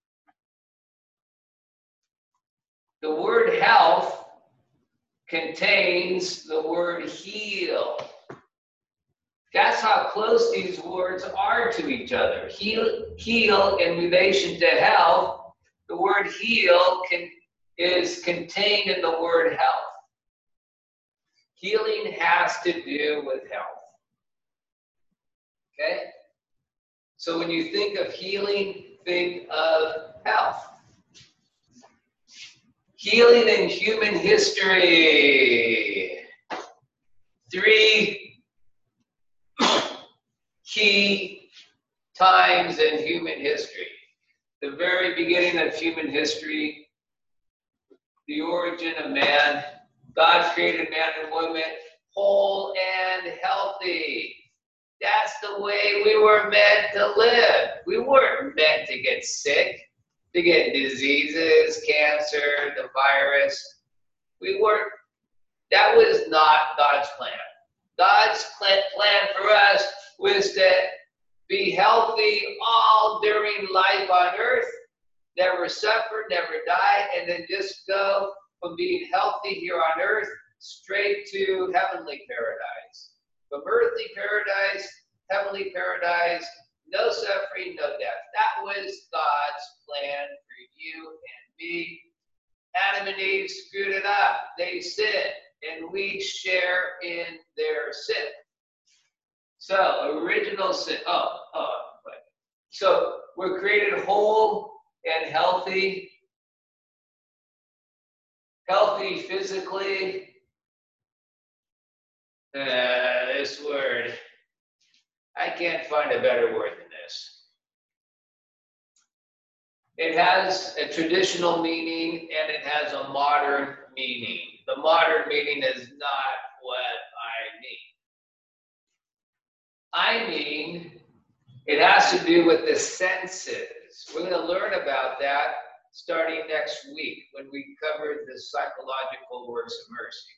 The word health contains the word heal. That's how close these words are to each other. Heal, heal in relation to health. The word heal can, is contained in the word health. Healing has to do with health. Okay? So when you think of healing, think of health. Healing in human history. Three key times in human history. The very beginning of human history, the origin of man. God created man and woman whole and healthy. That's the way we were meant to live. We weren't meant to get sick, to get diseases, cancer, the virus. We weren't, that was not God's plan. God's plan for us was to be healthy all during life on earth, never suffer, never die, and then just go from being healthy here on earth straight to heavenly paradise. From earthly paradise, heavenly paradise, no suffering, no death. That was God's plan for you and me. Adam and Eve screwed it up. They sinned, and we share in their sin. So, original sin. Oh, oh, wait. So, we're created whole and healthy. Healthy physically. Uh, this word. I can't find a better word than this. It has a traditional meaning and it has a modern meaning. The modern meaning is not what I mean. I mean, it has to do with the senses. We're going to learn about that starting next week when we cover the psychological works of mercy.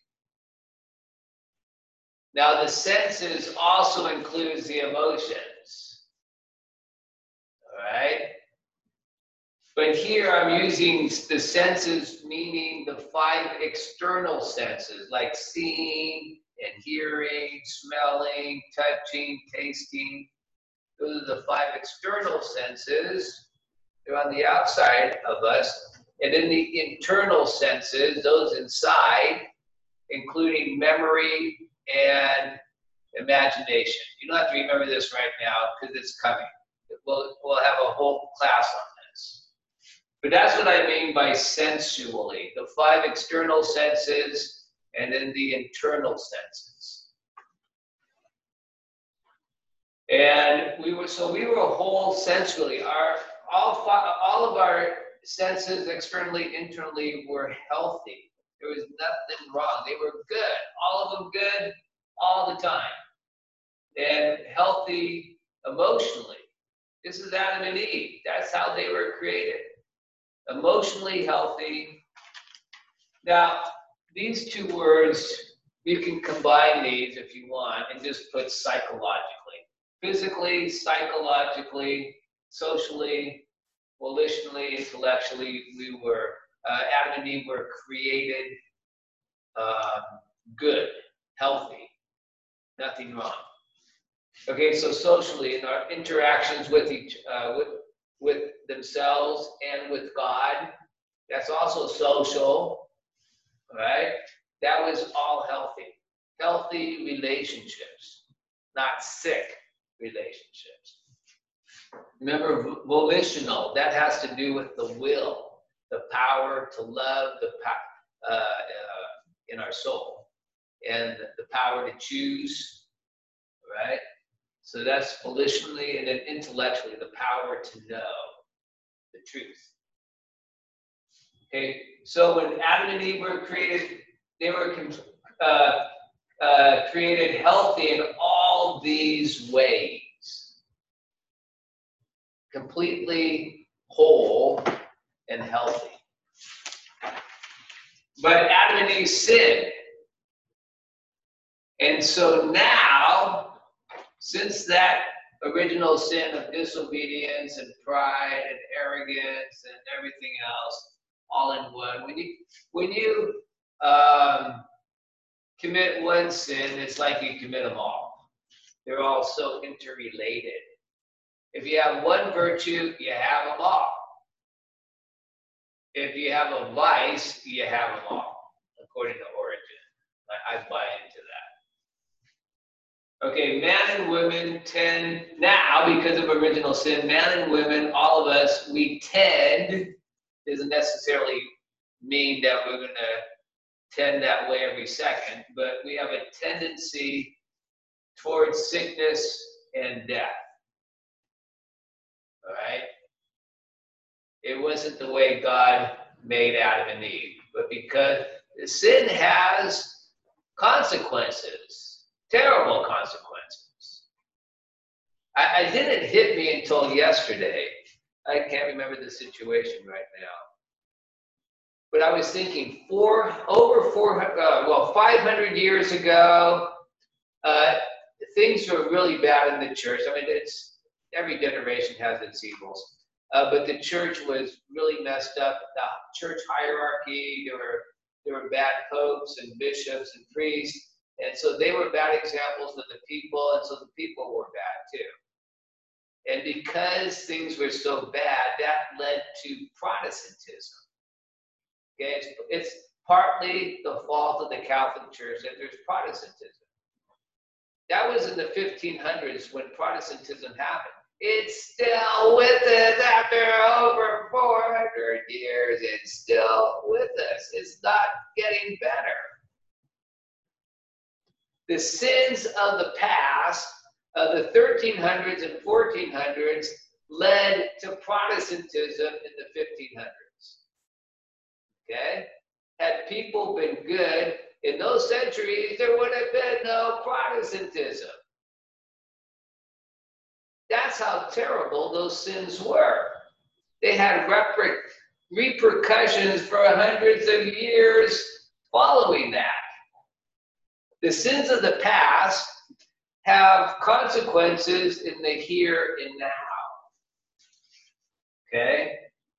Now, the senses also includes the emotions. All right? But here I'm using the senses, meaning the five external senses, like seeing and hearing, smelling, touching, tasting. Those are the five external senses. They're on the outside of us. And then the internal senses, those inside, including memory and imagination. You don't have to remember this right now because it's coming. We'll, we'll have a whole class on this. But that's what I mean by sensually. The five external senses and then the internal senses. And we were, so we were whole sensually. Our, all, five, all of our senses externally, internally were healthy. There was nothing wrong. They were good. All of them good all the time. And healthy emotionally. This is Adam and Eve. That's how they were created. Emotionally healthy. Now, these two words, you can combine these if you want and just put psychologically. Physically, psychologically, socially, volitionally, intellectually, we were Uh, Adam and Eve were created uh, good, healthy, nothing wrong. Okay, so socially, in our interactions with each, uh, with with themselves and with God, that's also social, right? That was all healthy, healthy relationships, not sick relationships. Remember, volitional, that has to do with the will. The power to love, the uh, uh, in our soul, and the power to choose, right? So that's volitionally, and then intellectually, the power to know the truth. Okay, so when Adam and Eve were created, they were uh, uh, created healthy in all these ways, completely whole and healthy. But Adam and Eve sinned. And so now, since that original sin of disobedience and pride and arrogance and everything else, all in one, when you, when you um, commit one sin, it's like you commit them all. They're all so interrelated. If you have one virtue, you have them all. If you have a vice, you have them all, according to Origin. I, I buy into that. Okay, man and women tend, now because of original sin, man and women, all of us, we tend, doesn't necessarily mean that we're going to tend that way every second, but we have a tendency towards sickness and death. All right? It wasn't the way God made Adam and Eve, but because sin has consequences, terrible consequences. I, I didn't hit me until yesterday. I can't remember the situation right now. But I was thinking four, over four, uh, well, five hundred years ago, uh, things were really bad in the church. I mean, it's every generation has its evils. Uh, but the church was really messed up. The church hierarchy, there were, there were bad popes and bishops and priests. And so they were bad examples of the people, and so the people were bad too. And because things were so bad, that led to Protestantism. Okay, it's, it's partly the fault of the Catholic Church that there's Protestantism. That was in the fifteen hundreds when Protestantism happened. It's still with us after over four hundred years. It's still with us. It's not getting better. The sins of the past, of the thirteen hundreds and fourteen hundreds, led to Protestantism in the fifteen hundreds. Okay? Had people been good in those centuries, there would have been no Protestantism. That's how terrible those sins were. They had reper- repercussions for hundreds of years following that. The sins of the past have consequences in the here and now. Okay?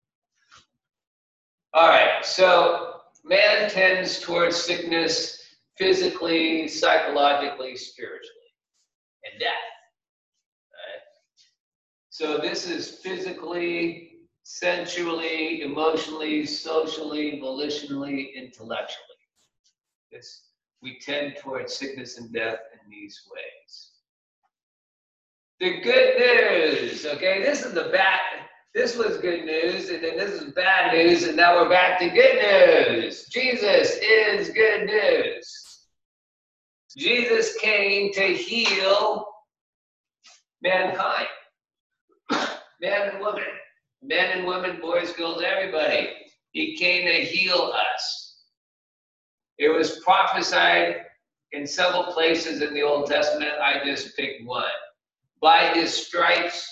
All right, so man tends towards sickness physically, psychologically, spiritually, and death. Right? So this is physically, sensually, emotionally, socially, volitionally, intellectually. This, we tend towards sickness and death in these ways. The good news, okay, this is the bad. This was good news, and then this is bad news, and now we're back to good news. Jesus is good news. Jesus came to heal mankind, man and woman, men and women, boys, girls, everybody. He came to heal us. It was prophesied in several places in the Old Testament. I just picked one. By his stripes,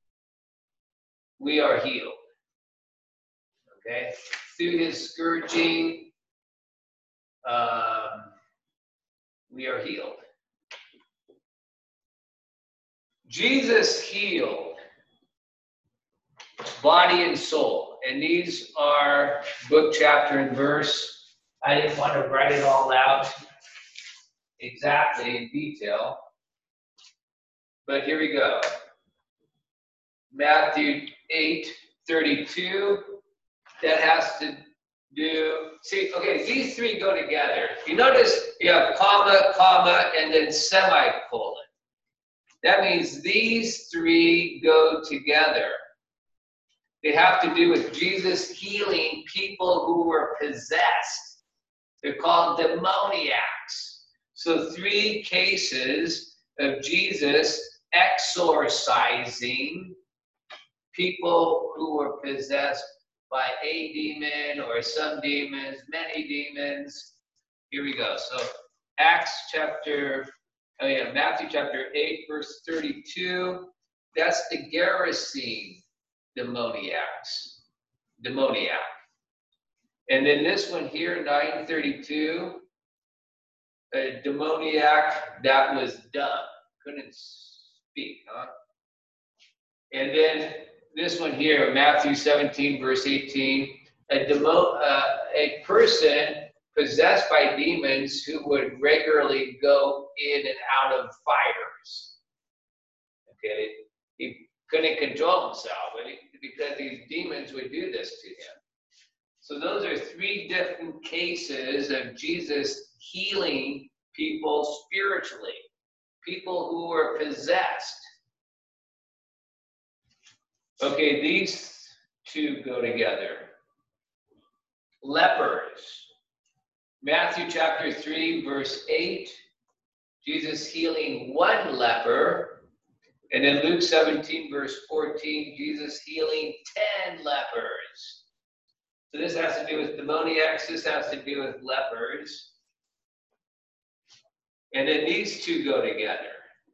we are healed. Okay? Through his scourging, um, we are healed. Jesus healed body and soul. And these are book, chapter, and verse. I didn't want to write it all out exactly in detail. But here we go. Matthew eight thirty-two, that has to do, see, okay, these three go together. You notice you have comma, comma, and then semicolon. That means these three go together. They have to do with Jesus healing people who were possessed. They're called demoniacs. So three cases of Jesus exorcising people who were possessed by a demon or some demons, many demons. Here we go. So Acts chapter, oh yeah, Matthew chapter eight, verse thirty-two. That's the Gerasene demoniacs, demoniac. And then this one here, nine thirty-two, a demoniac that was dumb, couldn't speak, huh? And then this one here, Matthew seventeen, verse eighteen, a, demo, uh, a person possessed by demons who would regularly go in and out of fires. Okay, he couldn't control himself because these demons would do this to him. So those are three different cases of Jesus healing people spiritually, people who were possessed. Okay, these two go together. Lepers. Matthew chapter three, verse eight, Jesus healing one leper. And in Luke seventeen, verse fourteen, Jesus healing ten lepers. So this has to do with demoniacs, this has to do with lepers. And then these two go together.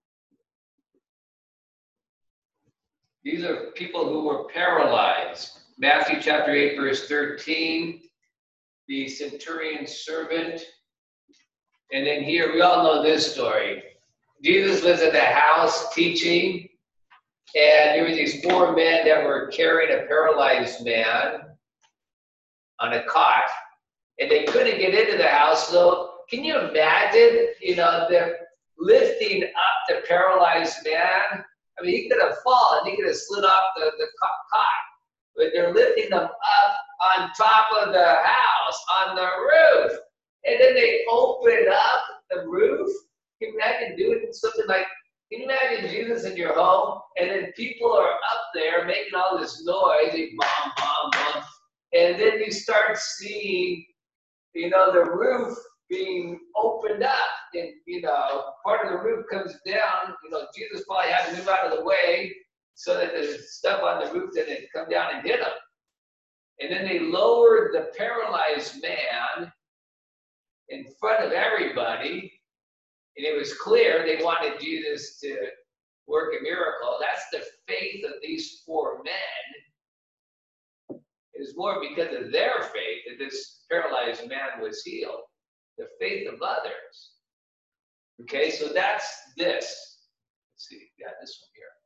These are people who were paralyzed. Matthew chapter eight, verse thirteen, the centurion's servant. And then here, we all know this story. Jesus was in the house teaching, and there were these four men that were carrying a paralyzed man on a cot, and they couldn't get into the house. So can you imagine, you know, they're lifting up the paralyzed man? I mean, he could have fallen. He could have slid off the, the cot. But they're lifting them up on top of the house, on the roof. And then they open up the roof. Can you imagine doing something like, can you imagine Jesus in your home? And then people are up there making all this noise, like, bom, bom, bom. And then you start seeing, you know, the roof being opened up, and you know, part of the roof comes down. You know, Jesus probably had to move out of the way so that the stuff on the roof didn't come down and hit him. And then they lowered the paralyzed man in front of everybody, and it was clear they wanted Jesus to work a miracle. That's the faith of these four men. It was more because of their faith that this paralyzed man was healed. The faith of others. Okay, so that's this. Let's see, we got this one here.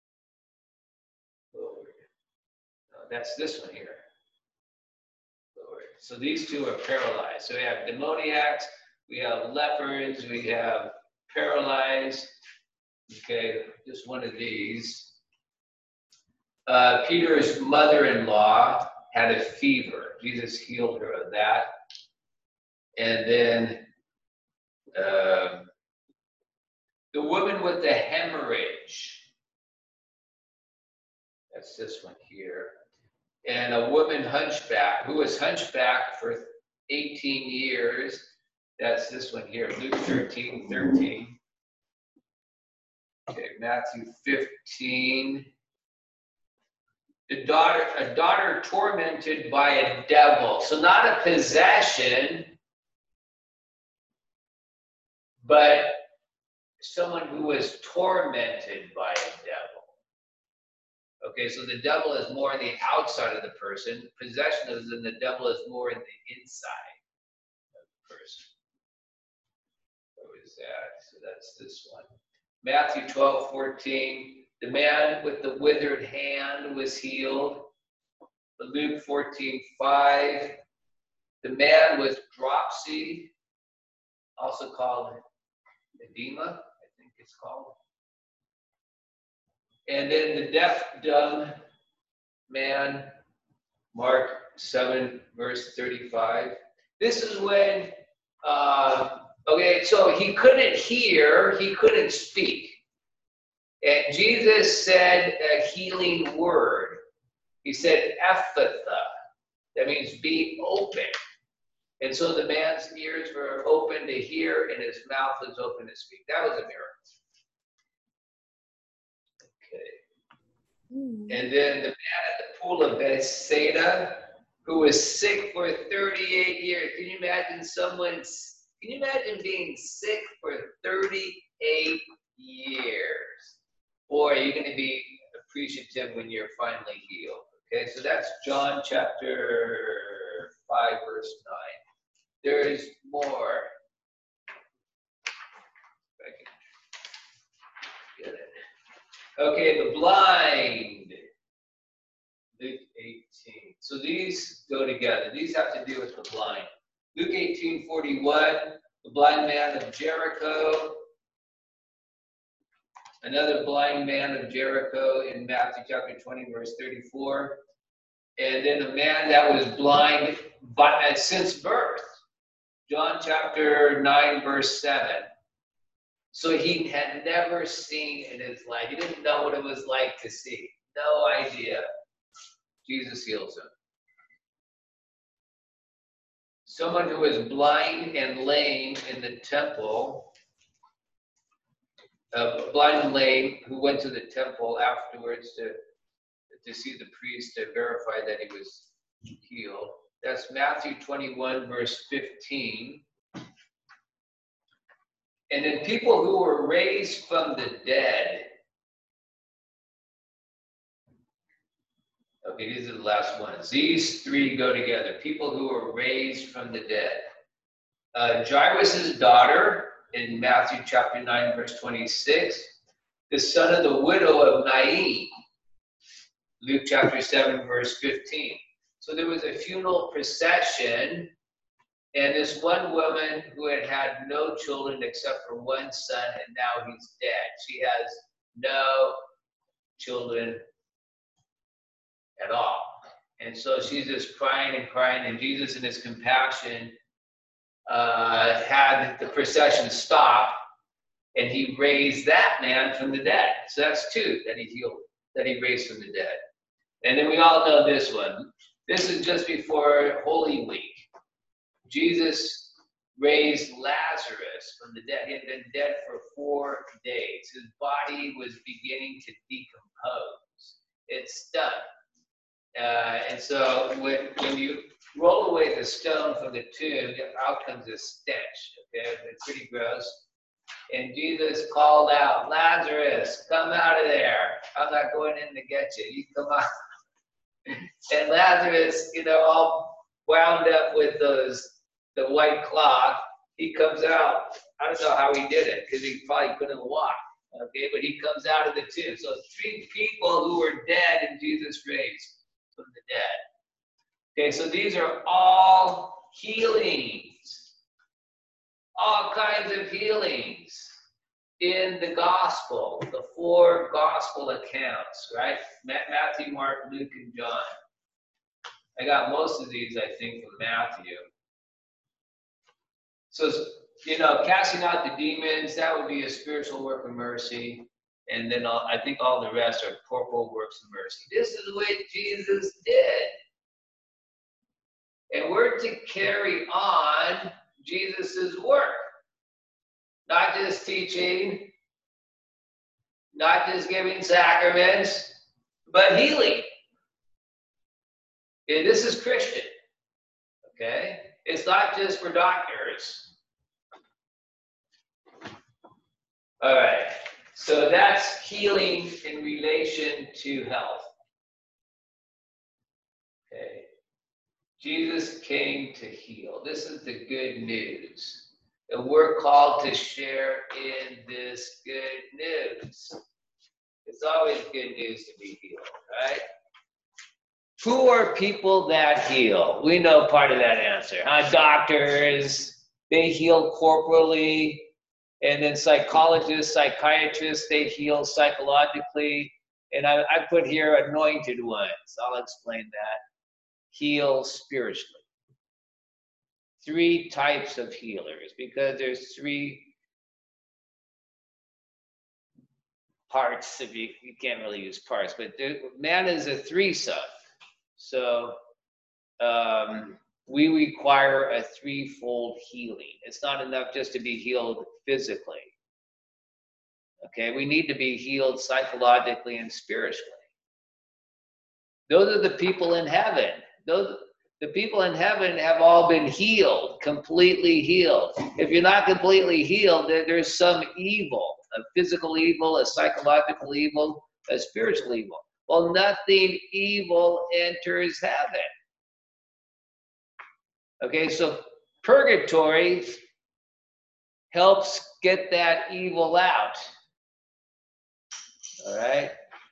Lord. No, that's this one here. Lord. So these two are paralyzed. So we have demoniacs, we have lepers, we have paralyzed. Okay, just one of these. Uh, Peter's mother-in-law had a fever. Jesus healed her of that. And then um, the woman with the hemorrhage. That's this one here. And a woman hunchback, who was hunchback for eighteen years. That's this one here, Luke thirteen, thirteen. Okay, Matthew fifteen. The daughter, a daughter tormented by a devil. So not a possession, but someone who was tormented by a devil. Okay, so the devil is more on the outside of the person. Possession is in the devil is more in the inside of the person. What was that? So that's this one. Matthew twelve, fourteen. The man with the withered hand was healed. Luke fourteen, five. The man with dropsy, also called edema, I think it's called. And then the deaf, dumb man, Mark seven, verse thirty-five. This is when, uh, okay, so he couldn't hear, he couldn't speak. And Jesus said a healing word. He said, Ephphatha. That means be open. And so the man's ears were open to hear and his mouth was open to speak. That was a miracle. Okay. And then the man at the pool of Bethsaida, who was sick for thirty-eight years. Can you imagine someone, can you imagine being sick for thirty-eight years? Boy, you're going to be appreciative when you're finally healed. Okay, so that's John chapter five, verse nine. There is more. If I can get it. Okay, the blind. Luke eighteen. So these go together. These have to do with the blind. Luke eighteen forty-one, the blind man of Jericho. Another blind man of Jericho in Matthew chapter twenty, verse thirty-four. And then a man that was blind by, since birth. John chapter nine, verse seven. So he had never seen in his life. He didn't know what it was like to see. No idea. Jesus heals him. Someone who was blind and lame in the temple, uh, blind and lame, who went to the temple afterwards to, to see the priest to verify that he was healed. That's Matthew twenty-one, verse fifteen. And then people who were raised from the dead. Okay, these are the last ones. These three go together. People who were raised from the dead. Uh, Jairus' daughter in Matthew chapter nine, verse twenty-six. The son of the widow of Nain. Luke chapter seven, verse fifteen. So there was a funeral procession, and this one woman who had had no children except for one son, and now he's dead. She has no children at all. And so she's just crying and crying, and Jesus in his compassion uh, had the procession stop, and he raised that man from the dead. So that's two that he healed, that he raised from the dead. And then we all know this one. This is just before Holy Week. Jesus raised Lazarus from the dead. He had been dead for four days. His body was beginning to decompose. It stunk. Uh, and so when, when you roll away the stone from the tomb, out comes a stench. Okay, it's pretty gross. And Jesus called out, Lazarus, come out of there. I'm not going in to get you. You come out. And Lazarus, you know, all wound up with those, the white cloth, he comes out. I don't know how he did it, because he probably couldn't walk. Okay, but he comes out of the tomb. So three people who were dead and Jesus raised from the dead. Okay, so these are all healings. All kinds of healings in the gospel, the four gospel accounts, right? Matthew, Mark, Luke, and John. I got most of these, I think, from Matthew. So, you know, casting out the demons, that would be a spiritual work of mercy. And then all, I think all the rest are corporal works of mercy. This is what Jesus did. And we're to carry on Jesus's work. Not just teaching, not just giving sacraments, but healing. And this is Christian, okay? It's not just for doctors. All right, so that's healing in relation to health. Okay, Jesus came to heal. This is the good news. And we're called to share in this good news. It's always good news to be healed, right? Who are people that heal? We know part of that answer. Huh? Doctors, they heal corporally. And then psychologists, psychiatrists, they heal psychologically. And I, I put here anointed ones. I'll explain that. Heal spiritually. Three types of healers, because there's three parts. If you, you can't really use parts, but there, man is a threesome. So um, we require a threefold healing. It's not enough just to be healed physically. Okay, we need to be healed psychologically and spiritually. Those are the people in heaven. Those. The people in heaven have all been healed, completely healed. If you're not completely healed, there, there's some evil, a physical evil, a psychological evil, a spiritual evil. Well, nothing evil enters heaven. Okay, so purgatory helps get that evil out. All right?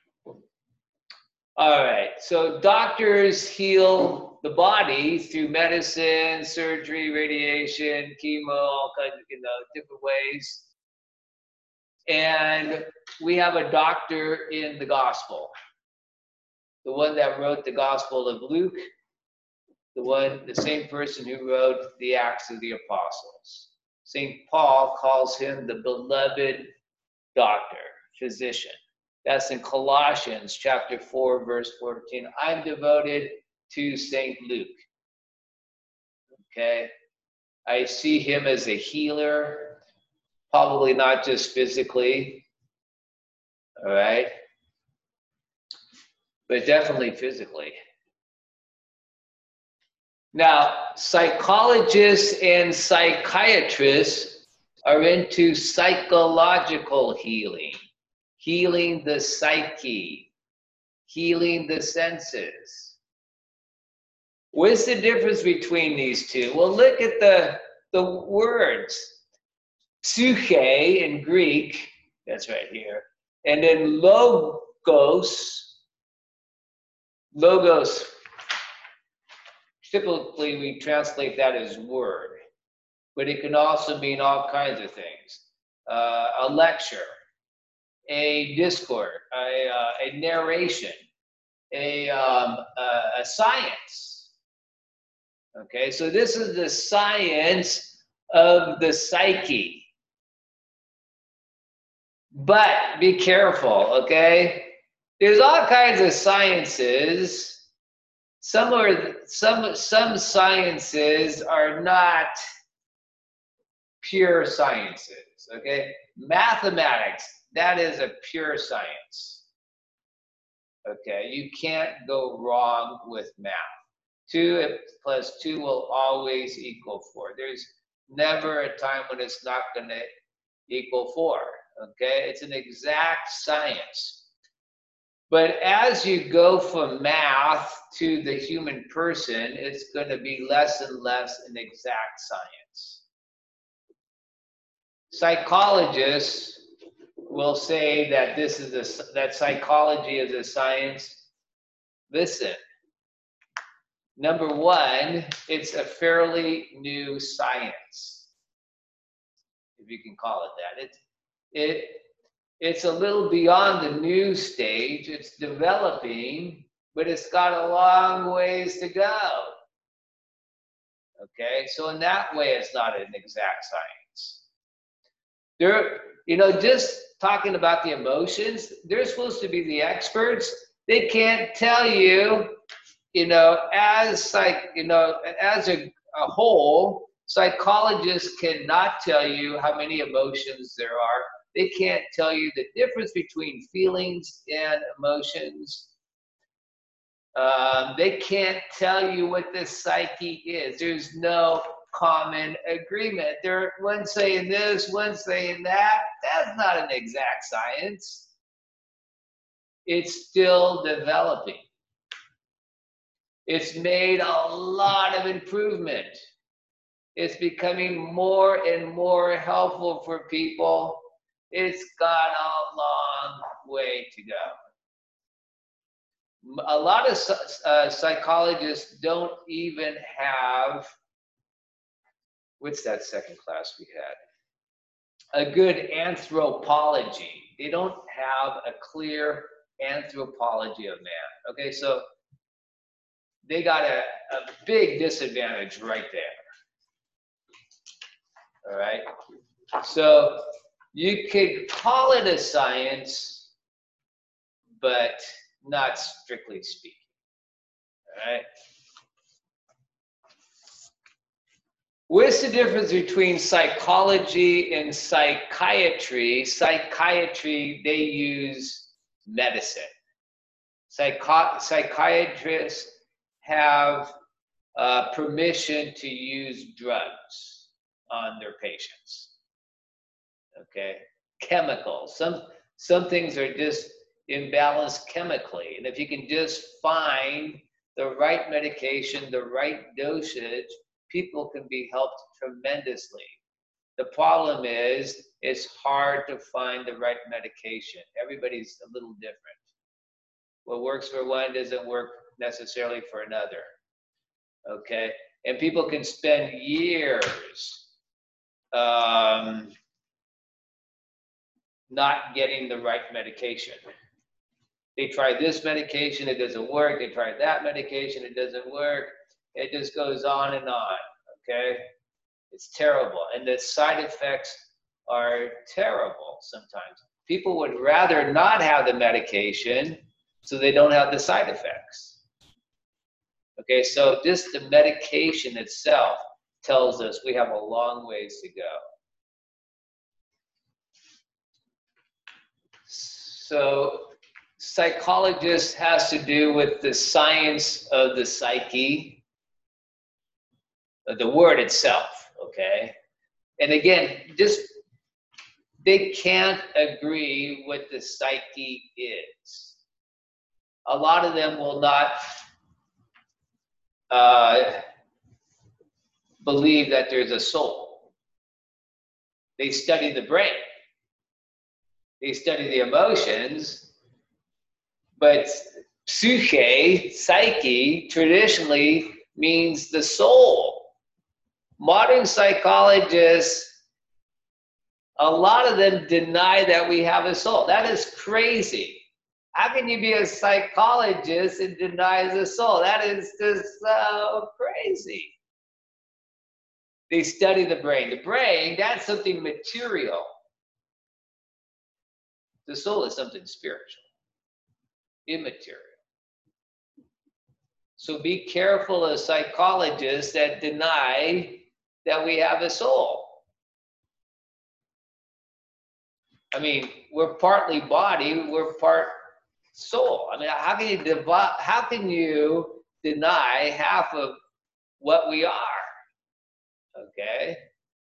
All right, so doctors heal the body through medicine, surgery, radiation, chemo, all kinds of, you know, different ways. And we have a doctor in the gospel. The one that wrote the Gospel of Luke, the one, the same person who wrote the Acts of the Apostles. Saint Paul calls him the beloved doctor, physician. That's in Colossians chapter four, verse fourteen. I'm devoted to Saint Luke. Okay, I see him as a healer, probably not just physically, all right, but definitely physically. Now, psychologists and psychiatrists are into psychological healing, healing the psyche, healing the senses. What's the difference between these two? Well, look at the, the words. Psyche in Greek, that's right here, and then logos, logos, typically we translate that as word, but it can also mean all kinds of things. Uh, a lecture, a discourse, a, uh, a narration, a, um, a, a science. Okay, so this is the science of the psyche. But be careful, okay? There's all kinds of sciences. Some are some some sciences are not pure sciences, okay? Mathematics, that is a pure science. Okay, you can't go wrong with math. Two plus two will always equal four. There's never a time when it's not going to equal four. Okay, it's an exact science. But as you go from math to the human person, it's going to be less and less an exact science. Psychologists will say that this is a, that psychology is a science. Listen, number one, it's a fairly new science, if you can call it that. It's It, it's a little beyond the new stage. It's developing, but it's got a long ways to go. Okay, so in that way, it's not an exact science. There, you know, just talking about the emotions, they're supposed to be the experts. They can't tell you, you know, as like, you know, as a, a whole, psychologists cannot tell you how many emotions there are. They can't tell you the difference between feelings and emotions. Um, they can't tell you what the psyche is. There's no common agreement. They're one saying this, one saying that. That's not an exact science. It's still developing. It's made a lot of improvement. It's becoming more and more helpful for people. It's got a long way to go. A lot of uh, psychologists don't even have, what's that second class we had? A good anthropology. They don't have a clear anthropology of man. Okay, so they got a, a big disadvantage right there. All right, so you could call it a science, but not strictly speaking. All right. What's the difference between psychology and psychiatry? Psychiatry, they use medicine. Psycho- psychiatrists have uh, permission to use drugs on their patients. Okay, chemicals. Some some things are just imbalanced chemically, and if you can just find the right medication, the right dosage, people can be helped tremendously. The problem is it's hard to find the right medication. Everybody's a little different. What works for one doesn't work necessarily for another. Okay, and people can spend years um, not getting the right medication. They try this medication, it doesn't work. They try that medication, it doesn't work. It just goes on and on, okay? It's terrible. And the side effects are terrible sometimes. People would rather not have the medication so they don't have the side effects. Okay, so just the medication itself tells us we have a long ways to go. So psychologist has to do with the science of the psyche, the word itself, okay? And again, just they can't agree what the psyche is. A lot of them will not uh, believe that there's a soul. They study the brain. They study the emotions, but psyche, psyche, traditionally means the soul. Modern psychologists, a lot of them deny that we have a soul. That is crazy. How can you be a psychologist and deny the soul? That is just so crazy. They study the brain. The brain, that's something material. The soul is something spiritual, immaterial. So be careful of psychologists that deny that we have a soul. I mean, we're partly body, we're part soul. I mean, how can you divide, how can you deny half of what we are? Okay?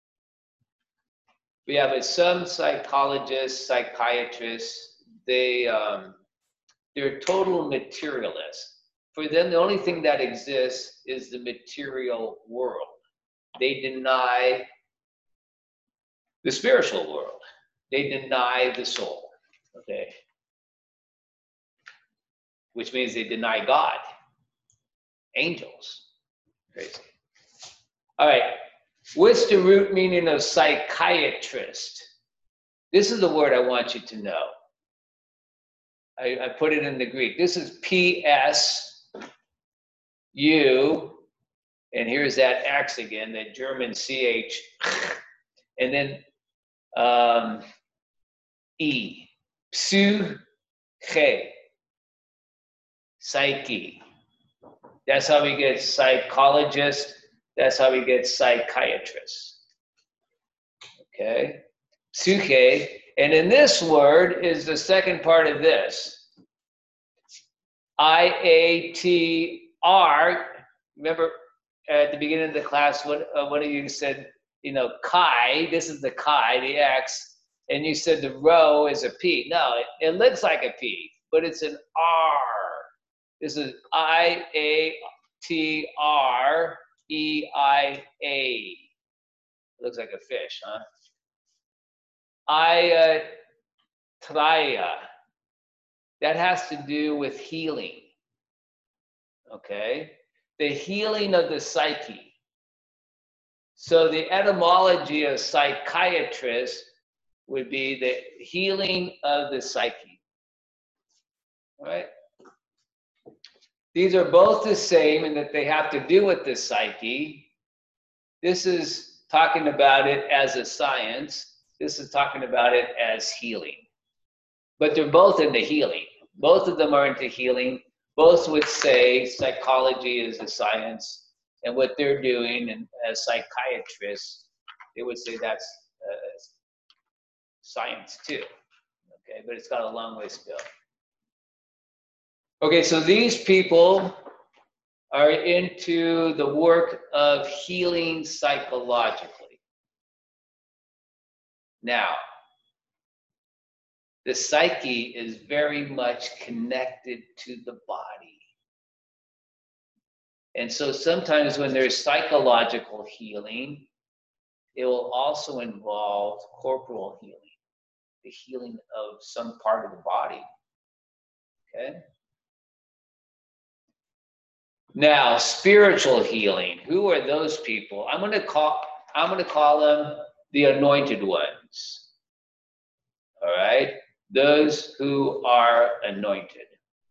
We have a, some psychologists, psychiatrists, they, um, they're total materialists. For them, the only thing that exists is the material world. They deny the spiritual world. They deny the soul, okay? Which means they deny God, angels. Crazy. All right, what's the root meaning of psychiatrist? This is the word I want you to know. I, I put it in the Greek. This is P S U, and here's that X again, that German C H, and then um, E, psyche, psyche. That's how we get psychologist. That's how we get psychiatrist. Okay, psyche. And in this word is the second part of this. I A T R. Remember at the beginning of the class, what, uh, one of you said, you know, chi, this is the chi, the X, and you said the rho is a P. No, it, it looks like a P, but it's an R. This is I A T R E I A. Looks like a fish, huh? Ayatraya. That has to do with healing. Okay? The healing of the psyche. So the etymology of psychiatrist would be the healing of the psyche. All right? These are both the same in that they have to do with the psyche. This is talking about it as a science. This is talking about it as healing. But they're both into healing. Both of them are into healing. Both would say psychology is a science, and what they're doing, and as psychiatrists, they would say that's uh, science too. Okay, but it's got a long ways to go. Okay, so these people are into the work of healing psychologically. Now, the psyche is very much connected to the body. And so sometimes when there's psychological healing, it will also involve corporal healing, the healing of some part of the body. Okay? Now, spiritual healing. Who are those people? I'm going to call I'm going to call them the anointed ones. All right? Those who are anointed.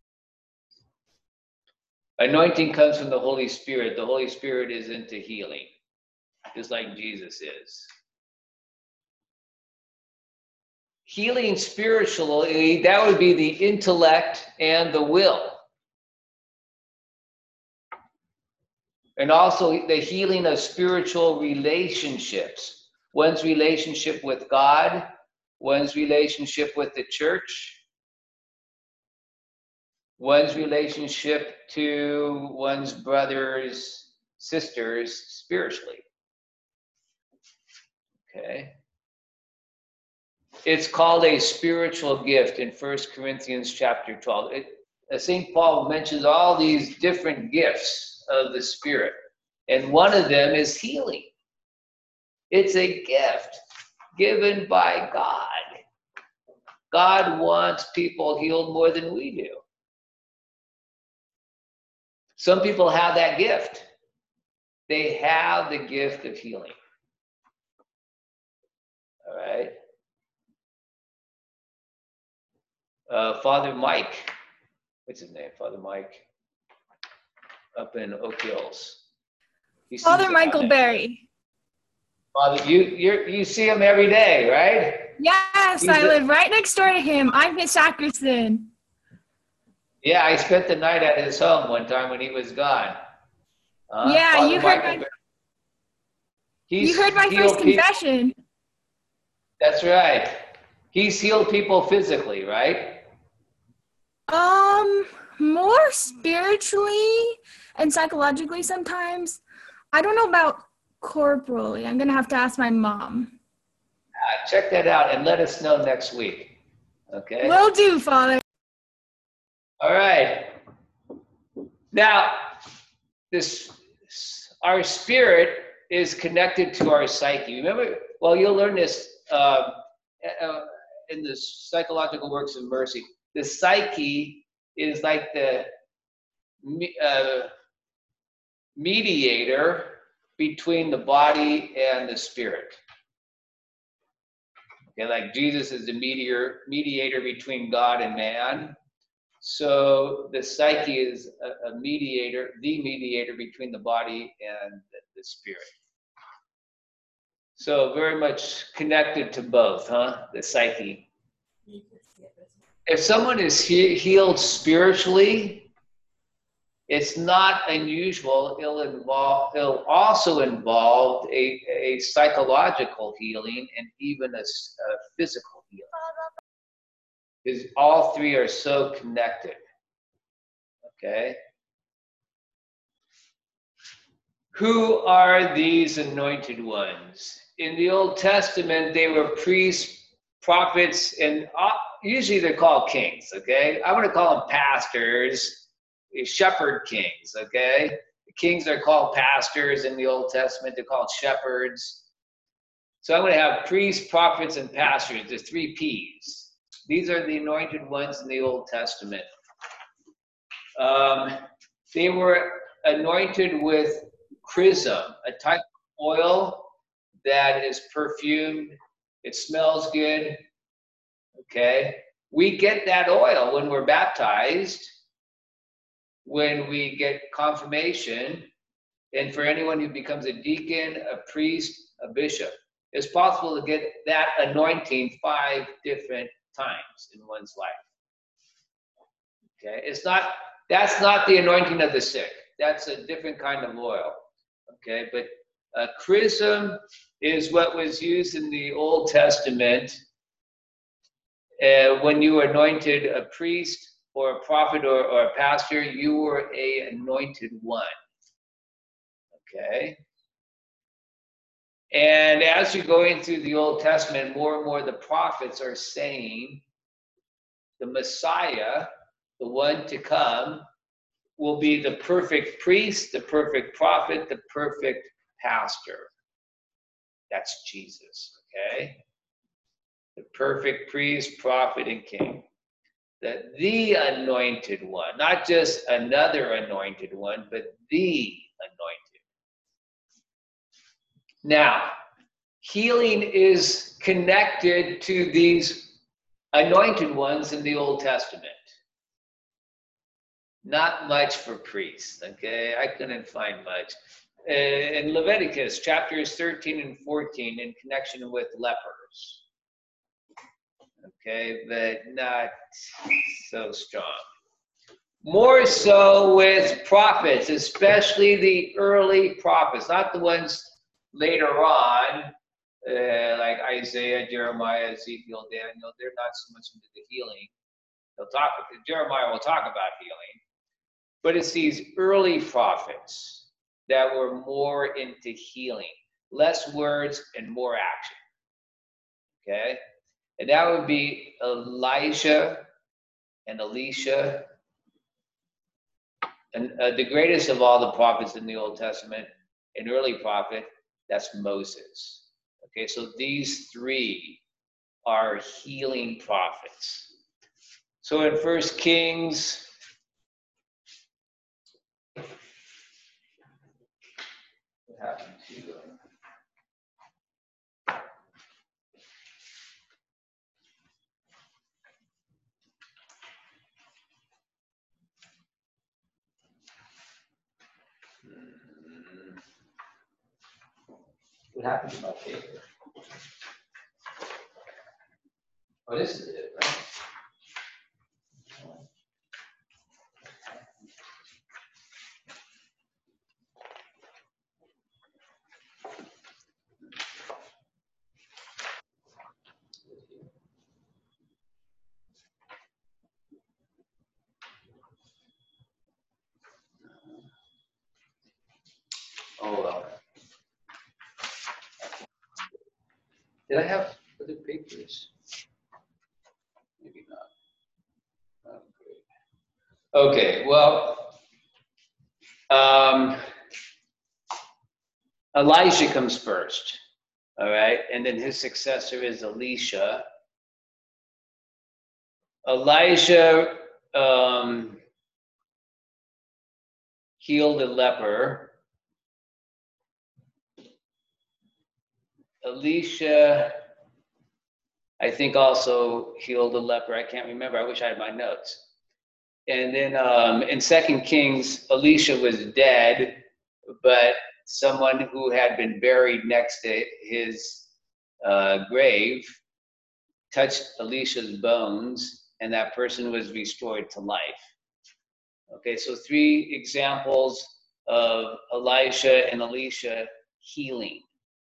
Anointing comes from the Holy Spirit. The Holy Spirit is into healing, just like Jesus is. Healing spiritually, that would be the intellect and the will. And also the healing of spiritual relationships. One's relationship with God, one's relationship with the church, one's relationship to one's brothers, sisters spiritually. Okay. it's called a spiritual gift in First Corinthians chapter twelve. It, uh, Saint Paul mentions all these different gifts of the Spirit, and one of them is healing. It's a gift given by God. God wants people healed more than we do. Some people have that gift. They have the gift of healing. All right. Uh, Father Mike, what's his name? Father Mike, up in Oak Hills. He Father seems Michael about Berry. Father, you you you see him every day, right? Yes, He's I the- live right next door to him. I'm his sacristan. Yeah, I spent the night at his home one time when he was gone. Uh, Yeah, Father you heard Michael my Berry. He's you heard my healed first people- confession. That's right. He's healed people physically, right? Um, more spiritually and psychologically sometimes. I don't know about corporally. I'm gonna have to ask my mom. Uh, check that out and let us know next week. Okay? Will do, Father. All right. Now, this our spirit is connected to our psyche. Remember? Well, you'll learn this uh, uh, in the psychological works of mercy. The psyche is like the uh, mediator between the body and the spirit. Okay, like Jesus is the mediator mediator between God and man. So the psyche is a, a mediator, the mediator between the body and the, the spirit. So very much connected to both, huh? The psyche. If someone is he- healed spiritually, it's not unusual. It'll involve. It'll also involve a, a psychological healing and even a, s- a physical healing. Because all three are so connected. Okay? Who are these anointed ones? In the Old Testament, they were priests, prophets, and uh, usually they're called kings, okay? I'm going to call them pastors, shepherd kings, okay? The kings are called pastors in the Old Testament. They're called shepherds. So I'm going to have priests, prophets, and pastors, the three P's. These are the anointed ones in the Old Testament. Um, they were anointed with chrism, a type of oil that is perfumed. It smells good. Okay? We get that oil when we're baptized, when we get confirmation, and for anyone who becomes a deacon, a priest, a bishop. It's possible to get that anointing five different times in one's life. Okay, it's not, that's not the anointing of the sick. That's a different kind of oil. Okay, but uh, chrism is what was used in the Old Testament uh, when you anointed a priest or a prophet or, or a pastor. You were a anointed one. Okay. And as you're going through the Old Testament, more and more the prophets are saying the Messiah, the one to come, will be the perfect priest, the perfect prophet, the perfect pastor. That's Jesus, okay? The perfect priest, prophet, and king. The, the anointed one, not just another anointed one, but the anointed. Now, healing is connected to these anointed ones in the Old Testament. Not much for priests, okay? I couldn't find much. Uh, in Leviticus chapters thirteen and fourteen, in connection with lepers. Okay, but not so strong. More so with prophets, especially the early prophets, not the ones later on, uh, like Isaiah, Jeremiah, Ezekiel, Daniel. They're not so much into the healing. They'll talk, Jeremiah will talk about healing. But it's these early prophets that were more into healing. Less words and more action. Okay? And that would be Elijah and Elisha. And uh, the greatest of all the prophets in the Old Testament, an early prophet, that's Moses. Okay, so these three are healing prophets. So in First Kings, what happened to them? What happened to my paper? Oh, this is it, right? Oh, well. Did I have other papers? Maybe not. Oh, great. Okay, well, um, Elijah comes first, all right? And then his successor is Elisha. Elijah um, healed a leper. Elisha, I think, also healed a leper. I can't remember. I wish I had my notes. And then um, in Second Kings, Elisha was dead, but someone who had been buried next to his uh, grave touched Elisha's bones, and that person was restored to life. Okay, so three examples of Elisha and Elisha healing.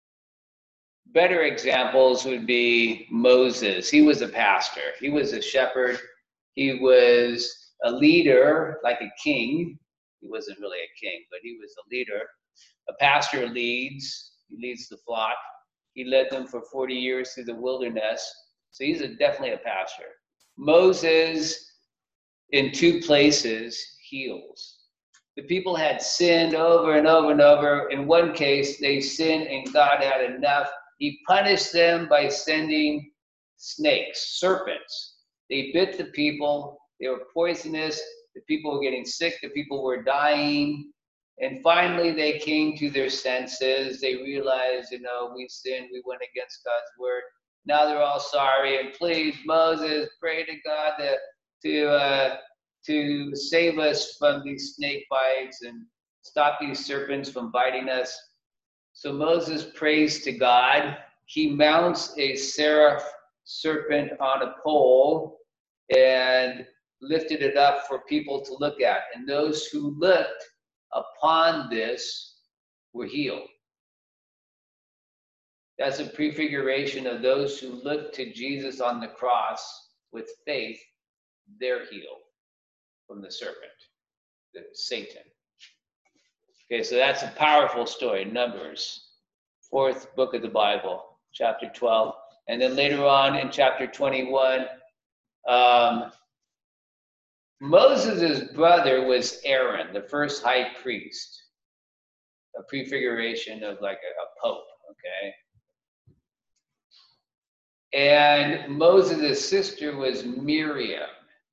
Better examples would be Moses. He was a pastor. He was a shepherd. He was a leader, like a king. He wasn't really a king, but he was a leader. A pastor leads. He leads the flock. He led them for forty years through the wilderness. So he's a, definitely a pastor. Moses, in two places, heals. The people had sinned over and over and over. In one case, they sinned and God had enough. He punished them by sending snakes, serpents. They bit the people. They were poisonous. The people were getting sick. The people were dying. And finally, they came to their senses. They realized, you know, we sinned. We went against God's word. Now they're all sorry. And please, Moses, pray to God to, to, uh, to save us from these snake bites and stop these serpents from biting us. So Moses prays to God. He mounts a seraph serpent on a pole and lifted it up for people to look at. And those who looked upon this were healed. That's a prefiguration of those who look to Jesus on the cross with faith. They're healed from the serpent, the Satan. Okay, so that's a powerful story. Numbers, fourth book of the Bible, chapter twelve. And then later on in chapter twenty-one, um, Moses' brother was Aaron, the first high priest, a prefiguration of like a, a pope, okay? And Moses' sister was Miriam.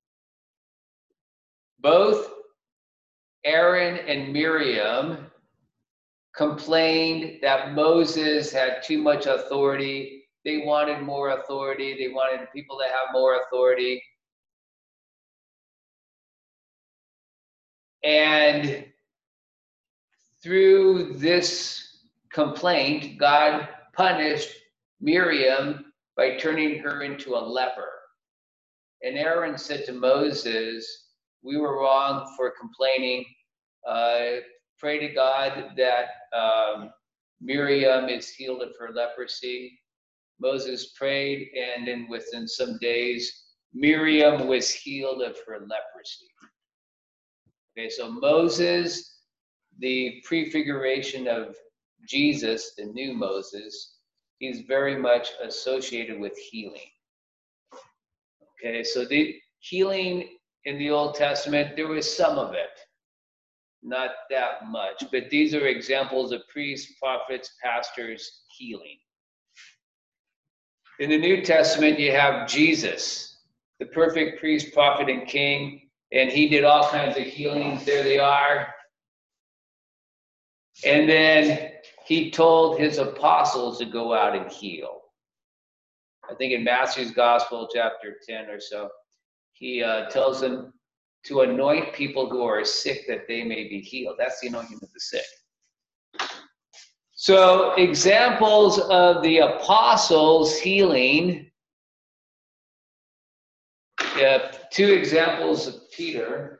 Both Aaron and Miriam complained that Moses had too much authority. They wanted more authority. They wanted people to have more authority. And through this complaint, God punished Miriam by turning her into a leper. And Aaron said to Moses, we were wrong for complaining. Uh, pray to God that um, Miriam is healed of her leprosy. Moses prayed, and then within some days, Miriam was healed of her leprosy. Okay, so Moses, the prefiguration of Jesus, the new Moses, he's very much associated with healing. Okay, so the healing in the Old Testament, there was some of it, not that much, but these are examples of priests, prophets, pastors healing. In the New Testament, you have Jesus, the perfect priest, prophet, and king, and he did all kinds of healings. There they are. And then he told his apostles to go out and heal. I think in Matthew's Gospel, chapter ten or so, he uh, tells them to anoint people who are sick that they may be healed. That's the anointing of the sick. So examples of the apostles healing. Yeah, two examples of Peter.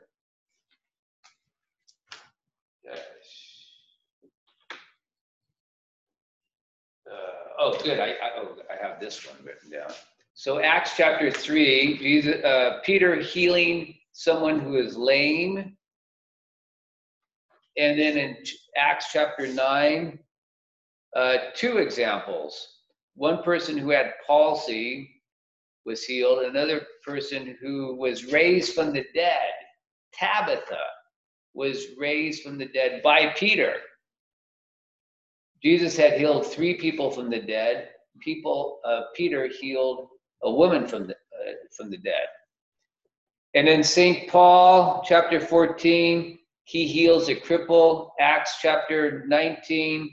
Uh, oh, good. I, I, oh, I have this one written down. So Acts chapter three, Jesus, uh, Peter healing someone who is lame. And then in Acts chapter nine, uh, two examples. One person who had palsy was healed. Another person who was raised from the dead, Tabitha, was raised from the dead by Peter. Jesus had healed three people from the dead. People, uh, Peter healed a woman from the uh, from the dead. And then Saint Paul, chapter fourteen, he heals a cripple. Acts chapter nineteen,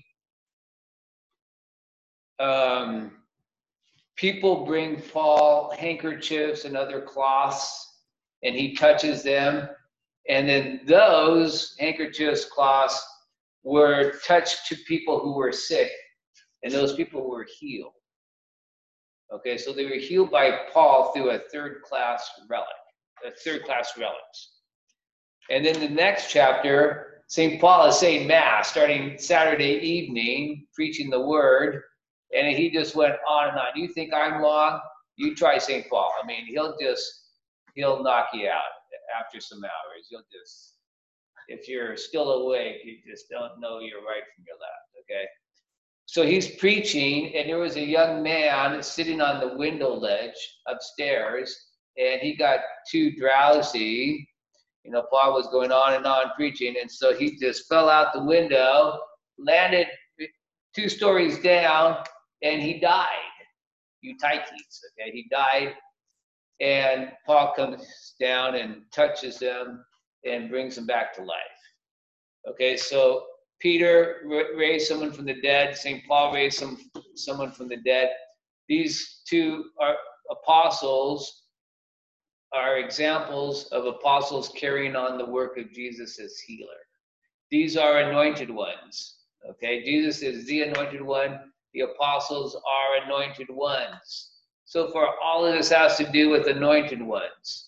um, people bring Paul handkerchiefs and other cloths, and he touches them. And then those handkerchiefs, cloths, were touched to people who were sick, and those people were healed. Okay, so they were healed by Paul through a third-class relic, a third-class relics. And then the next chapter, Saint Paul is saying Mass, starting Saturday evening, preaching the word, and he just went on and on. You think I'm long? You try Saint Paul. I mean, he'll just, he'll knock you out after some hours. You'll just, if you're still awake, you just don't know your right from your left, okay? So he's preaching, and there was a young man sitting on the window ledge upstairs, and he got too drowsy. You know, Paul was going on and on preaching, and so he just fell out the window, landed two stories down, and he died. Eutyches, okay? He died, and Paul comes down and touches him and brings him back to life. Okay, so Peter raised someone from the dead. Saint Paul raised some, someone from the dead. These two are apostles are examples of apostles carrying on the work of Jesus as healer. These are anointed ones. Okay, Jesus is the anointed one. The apostles are anointed ones. So far, all of this has to do with anointed ones.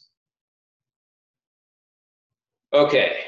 Okay.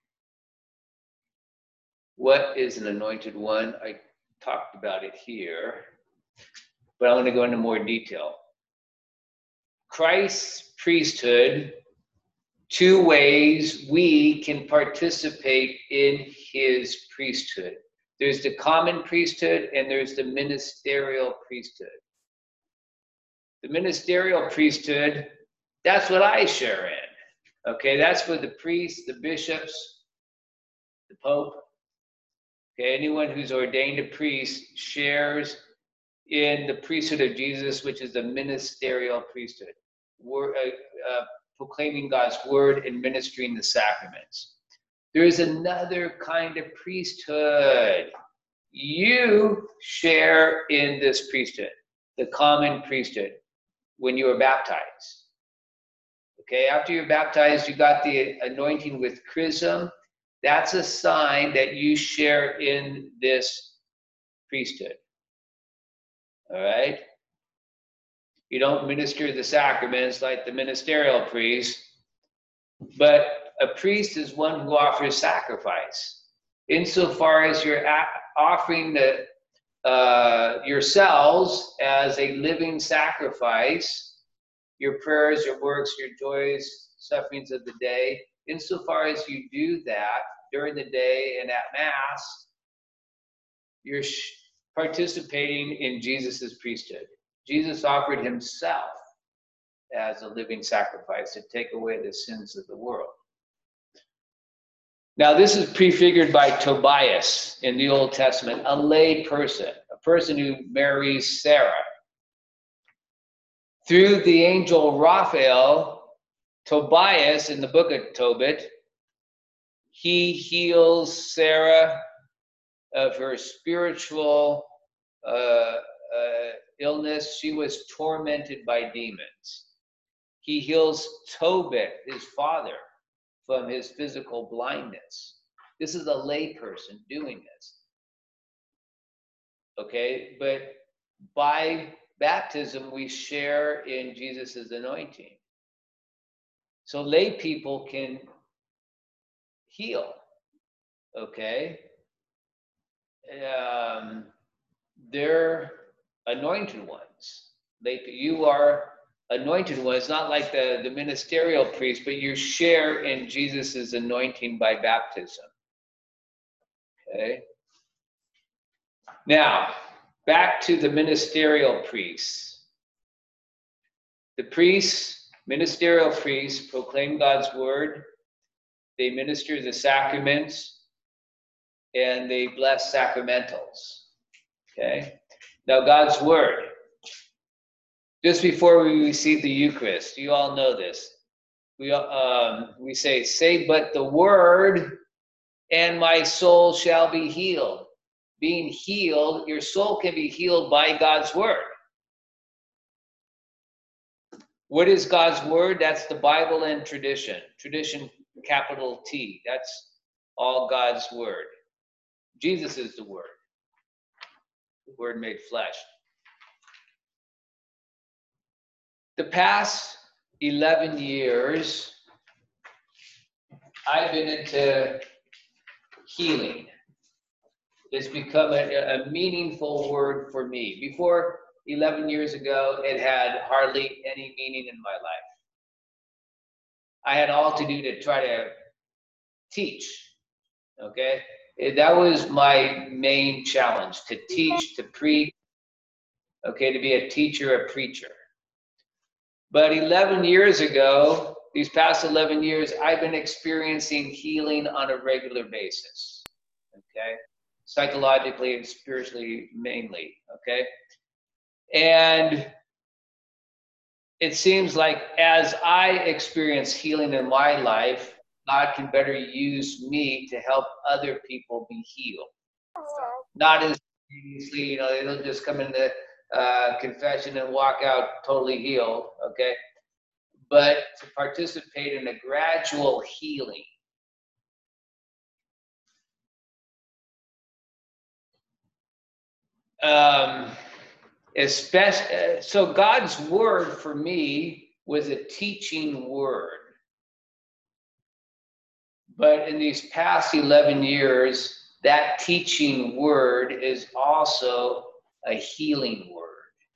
What is an anointed one? I talked about it here, but I'm going to go into more detail. Christ's priesthood, two ways we can participate in his priesthood. There's the common priesthood and there's the ministerial priesthood. The ministerial priesthood, that's what I share in. Okay, that's for the priests, the bishops, the Pope. Okay, anyone who's ordained a priest shares in the priesthood of Jesus, which is the ministerial priesthood. We're uh, uh, proclaiming God's word and ministering the sacraments. There is another kind of priesthood. You share in this priesthood, the common priesthood, when you were baptized. Okay, after you're baptized, you got the anointing with chrism. That's a sign that you share in this priesthood. All right? You don't minister the sacraments like the ministerial priest, but a priest is one who offers sacrifice. Insofar as you're offering the, uh, yourselves as a living sacrifice, your prayers, your works, your joys, sufferings of the day, insofar as you do that during the day and at Mass, you're participating in Jesus's priesthood. Jesus offered himself as a living sacrifice to take away the sins of the world. Now, this is prefigured by Tobias in the Old Testament, a lay person, a person who marries Sarah. Through the angel Raphael, Tobias, in the book of Tobit, he heals Sarah of her spiritual uh, uh, illness. She was tormented by demons. He heals Tobit, his father, from his physical blindness. This is a lay person doing this. Okay, but by baptism, we share in Jesus' anointing. So lay people can heal, okay? Um, they're anointed ones. They, you are anointed ones, not like the, the ministerial priest, but you share in Jesus' anointing by baptism, okay? Now, back to the ministerial priests. The priests, ministerial priests, proclaim God's word. They minister the sacraments, and they bless sacramentals. Okay? Now, God's word. Just before we receive the Eucharist, you all know this. We, um, we say, say but the word, and my soul shall be healed. Being healed, your soul can be healed by God's word. What is God's word? That's the Bible and tradition. Tradition, capital T. That's all God's word. Jesus is the word. The word made flesh. The past eleven years, I've been into healing. It's become a, a meaningful word for me. Before eleven years ago, it had hardly any meaning in my life. I had all to do to try to teach, okay? That was my main challenge, to teach, to preach, okay, to be a teacher, a preacher. But eleven years ago, these past eleven years, I've been experiencing healing on a regular basis, okay? Psychologically and spiritually mainly, okay? And it seems like as I experience healing in my life, God can better use me to help other people be healed. Not as easily, you know, they don't just come into uh, confession and walk out totally healed, okay? But to participate in a gradual healing. Um, especially, so God's word for me was a teaching word. But in these past eleven years, that teaching word is also a healing word.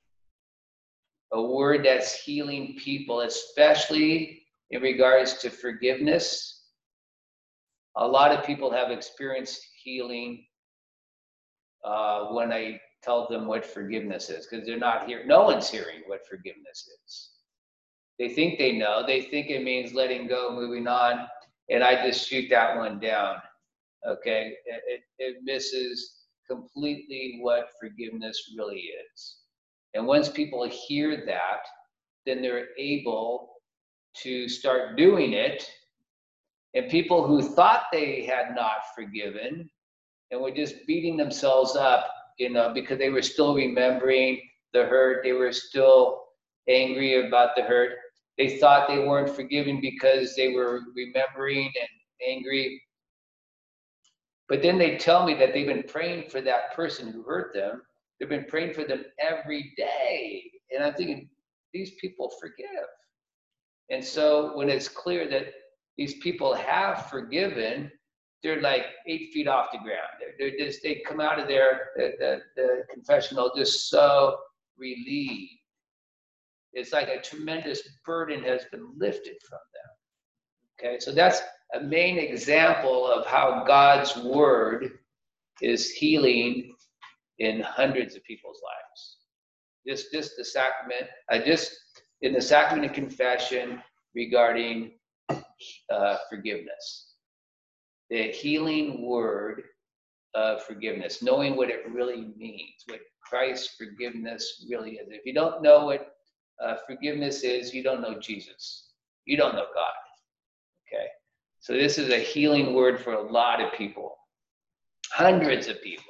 A word that's healing people, especially in regards to forgiveness. A lot of people have experienced healing uh, when I tell them what forgiveness is, because they're not here. No one's hearing what forgiveness is. They think they know. They think it means letting go, moving on, and I just shoot that one down. Okay, it, it, it misses completely what forgiveness really is. And once people hear that, then they're able to start doing it. And people who thought they had not forgiven and were just beating themselves up, you know, because they were still remembering the hurt, they were still angry about the hurt. They thought they weren't forgiven because they were remembering and angry. But then they tell me that they've been praying for that person who hurt them. They've been praying for them every day. And I'm thinking, these people forgive. And so when it's clear that these people have forgiven, they're like eight feet off the ground. They're, they're just, they come out of there, the, the, the confessional, just so relieved. It's like a tremendous burden has been lifted from them. Okay, so that's a main example of how God's word is healing in hundreds of people's lives. Just, just the sacrament. I just in the sacrament of confession regarding uh, forgiveness. The healing word of forgiveness, knowing what it really means, what Christ's forgiveness really is. If you don't know what uh, forgiveness is, you don't know Jesus. You don't know God. Okay? So this is a healing word for a lot of people. Hundreds of people.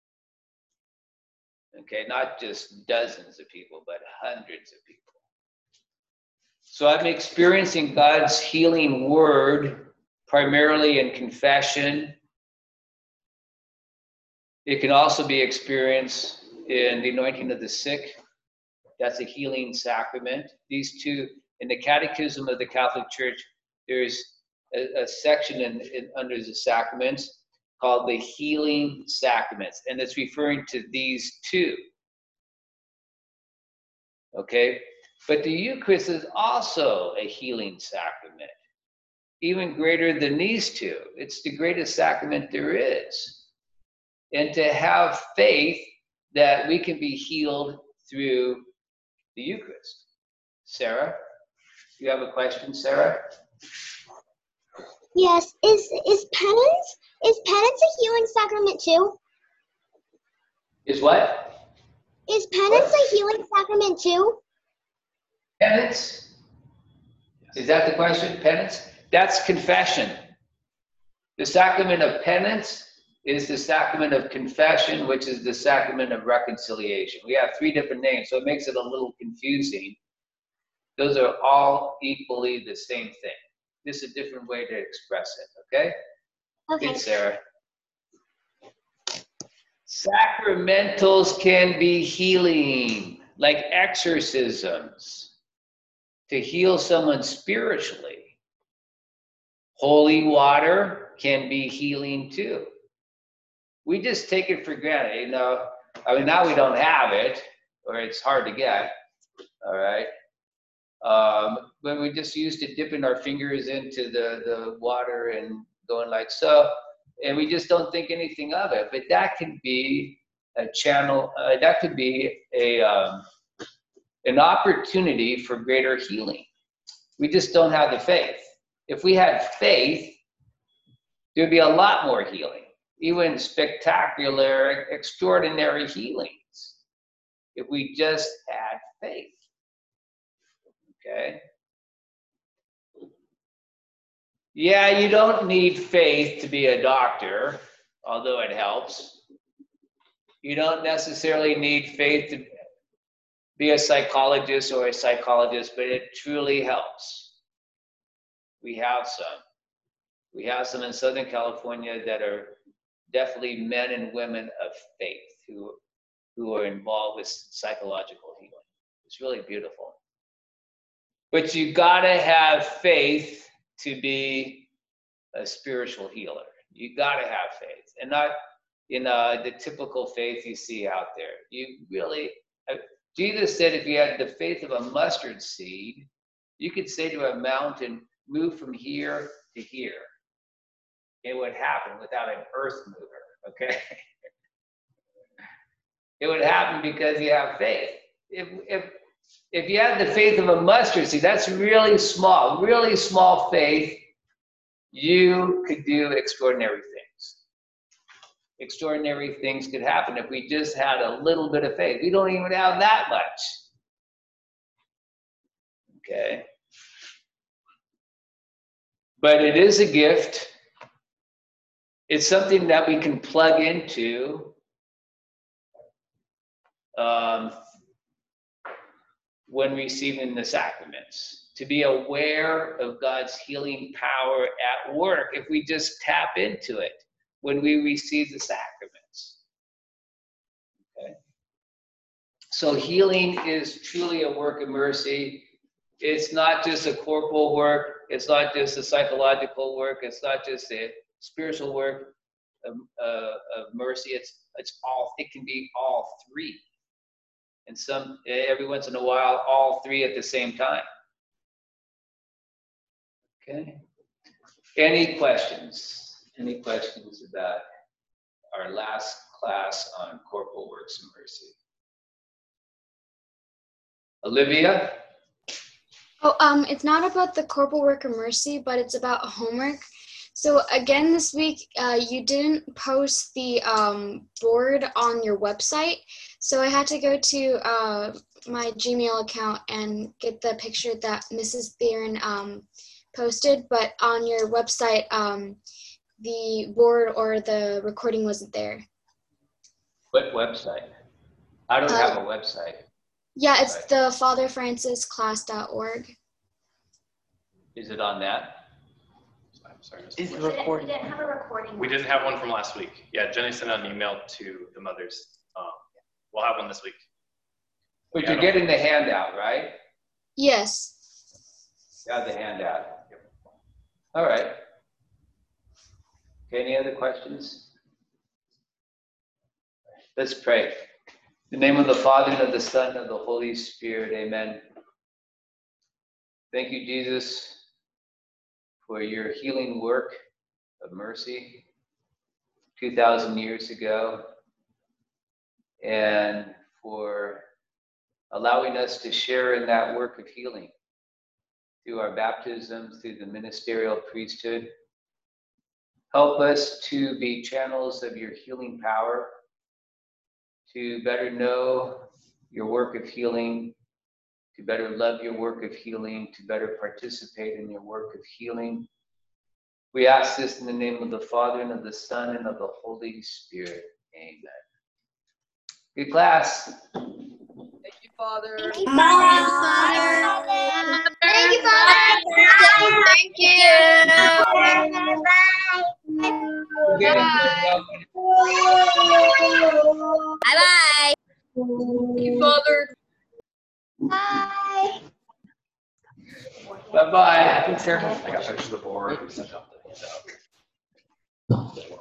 Okay, not just dozens of people, but hundreds of people. So I'm experiencing God's healing word primarily in confession. It can also be experienced in the anointing of the sick. That's a healing sacrament. These two, in the Catechism of the Catholic Church, there's a, a section in, in, under the sacraments called the healing sacraments, and it's referring to these two. Okay, but the Eucharist is also a healing sacrament, even greater than these two. It's the greatest sacrament there is. And to have faith that we can be healed through the Eucharist. Sarah, you have a question, Sarah? Yes. Is is penance is penance a healing sacrament too? Is what? Is penance a healing sacrament too? Penance? Is that the question? Penance? That's confession. The sacrament of penance is the sacrament of confession, which is the sacrament of reconciliation. We have three different names, so it makes it a little confusing. Those are all equally the same thing. This is a different way to express it, okay? Okay. Good, Sarah. Sacramentals can be healing, like exorcisms, to heal someone spiritually. Holy water can be healing too. We just take it for granted, you know. I mean, now we don't have it, or it's hard to get, all right? Um, but we just used to dipping our fingers into the, the water and going like so, and we just don't think anything of it. But that could be a channel, uh, that could be a um, an opportunity for greater healing. We just don't have the faith. If we had faith, there'd be a lot more healing, even spectacular, extraordinary healings, if we just had faith. Okay? Yeah, you don't need faith to be a doctor, although it helps. You don't necessarily need faith to be a psychologist or a psychologist, but it truly helps. We have some. We have some in Southern California that are definitely men and women of faith who, who are involved with psychological healing. It's really beautiful. But you gotta have faith to be a spiritual healer. You gotta have faith, and not in uh, the typical faith you see out there. You really, uh, Jesus said if you had the faith of a mustard seed, you could say to a mountain, move from here to here. It would happen without an earth mover, okay? It would happen because you have faith. If, if, if you have the faith of a mustard seed, that's really small, really small faith, you could do extraordinary things. Extraordinary things could happen if we just had a little bit of faith. We don't even have that much. Okay? But it is a gift. It's something that we can plug into um, when receiving the sacraments, to be aware of God's healing power at work if we just tap into it when we receive the sacraments. Okay? So healing is truly a work of mercy. It's not just a corporal work. It's not just a psychological work. It's not just a spiritual work of, uh, of mercy. It's it's all. It can be all three, and some every once in a while, all three at the same time. Okay. Any questions? Any questions about our last class on corporal works of mercy? Olivia? Oh, um, it's not about the corporal work of mercy, but it's about homework. So again, this week, uh, you didn't post the um, board on your website. So I had to go to uh, my Gmail account and get the picture that Missus Theron um, posted. But on your website, um, the board or the recording wasn't there. What website? I don't Uh, have a website. Yeah, it's the father francis class dot org. Is it on that? I'm sorry. Mister Is the Fletcher. recording? We didn't have a recording. We didn't have one from last week. Yeah, Jenny sent out an email to the mothers. Um, we'll have one this week. But Yeah, I you're don't- getting the handout, right? Yes. Got the handout. All right. Okay, any other questions? Let's pray. In the name of the Father, and of the Son, and of the Holy Spirit, amen. Thank you, Jesus, for your healing work of mercy two thousand years ago, and for allowing us to share in that work of healing through our baptism, through the ministerial priesthood. Help us to be channels of your healing power, to better know your work of healing, to better love your work of healing, to better participate in your work of healing. We ask this in the name of the Father, and of the Son, and of the Holy Spirit. Amen. Good class. Thank you, Father. Thank you, Father. Thank you, Father. Thank you. Bye. Bye. Thank you, Father. Bye. Bye-bye. Thanks, Sarah. I got pictures of the board. We sent out the handout.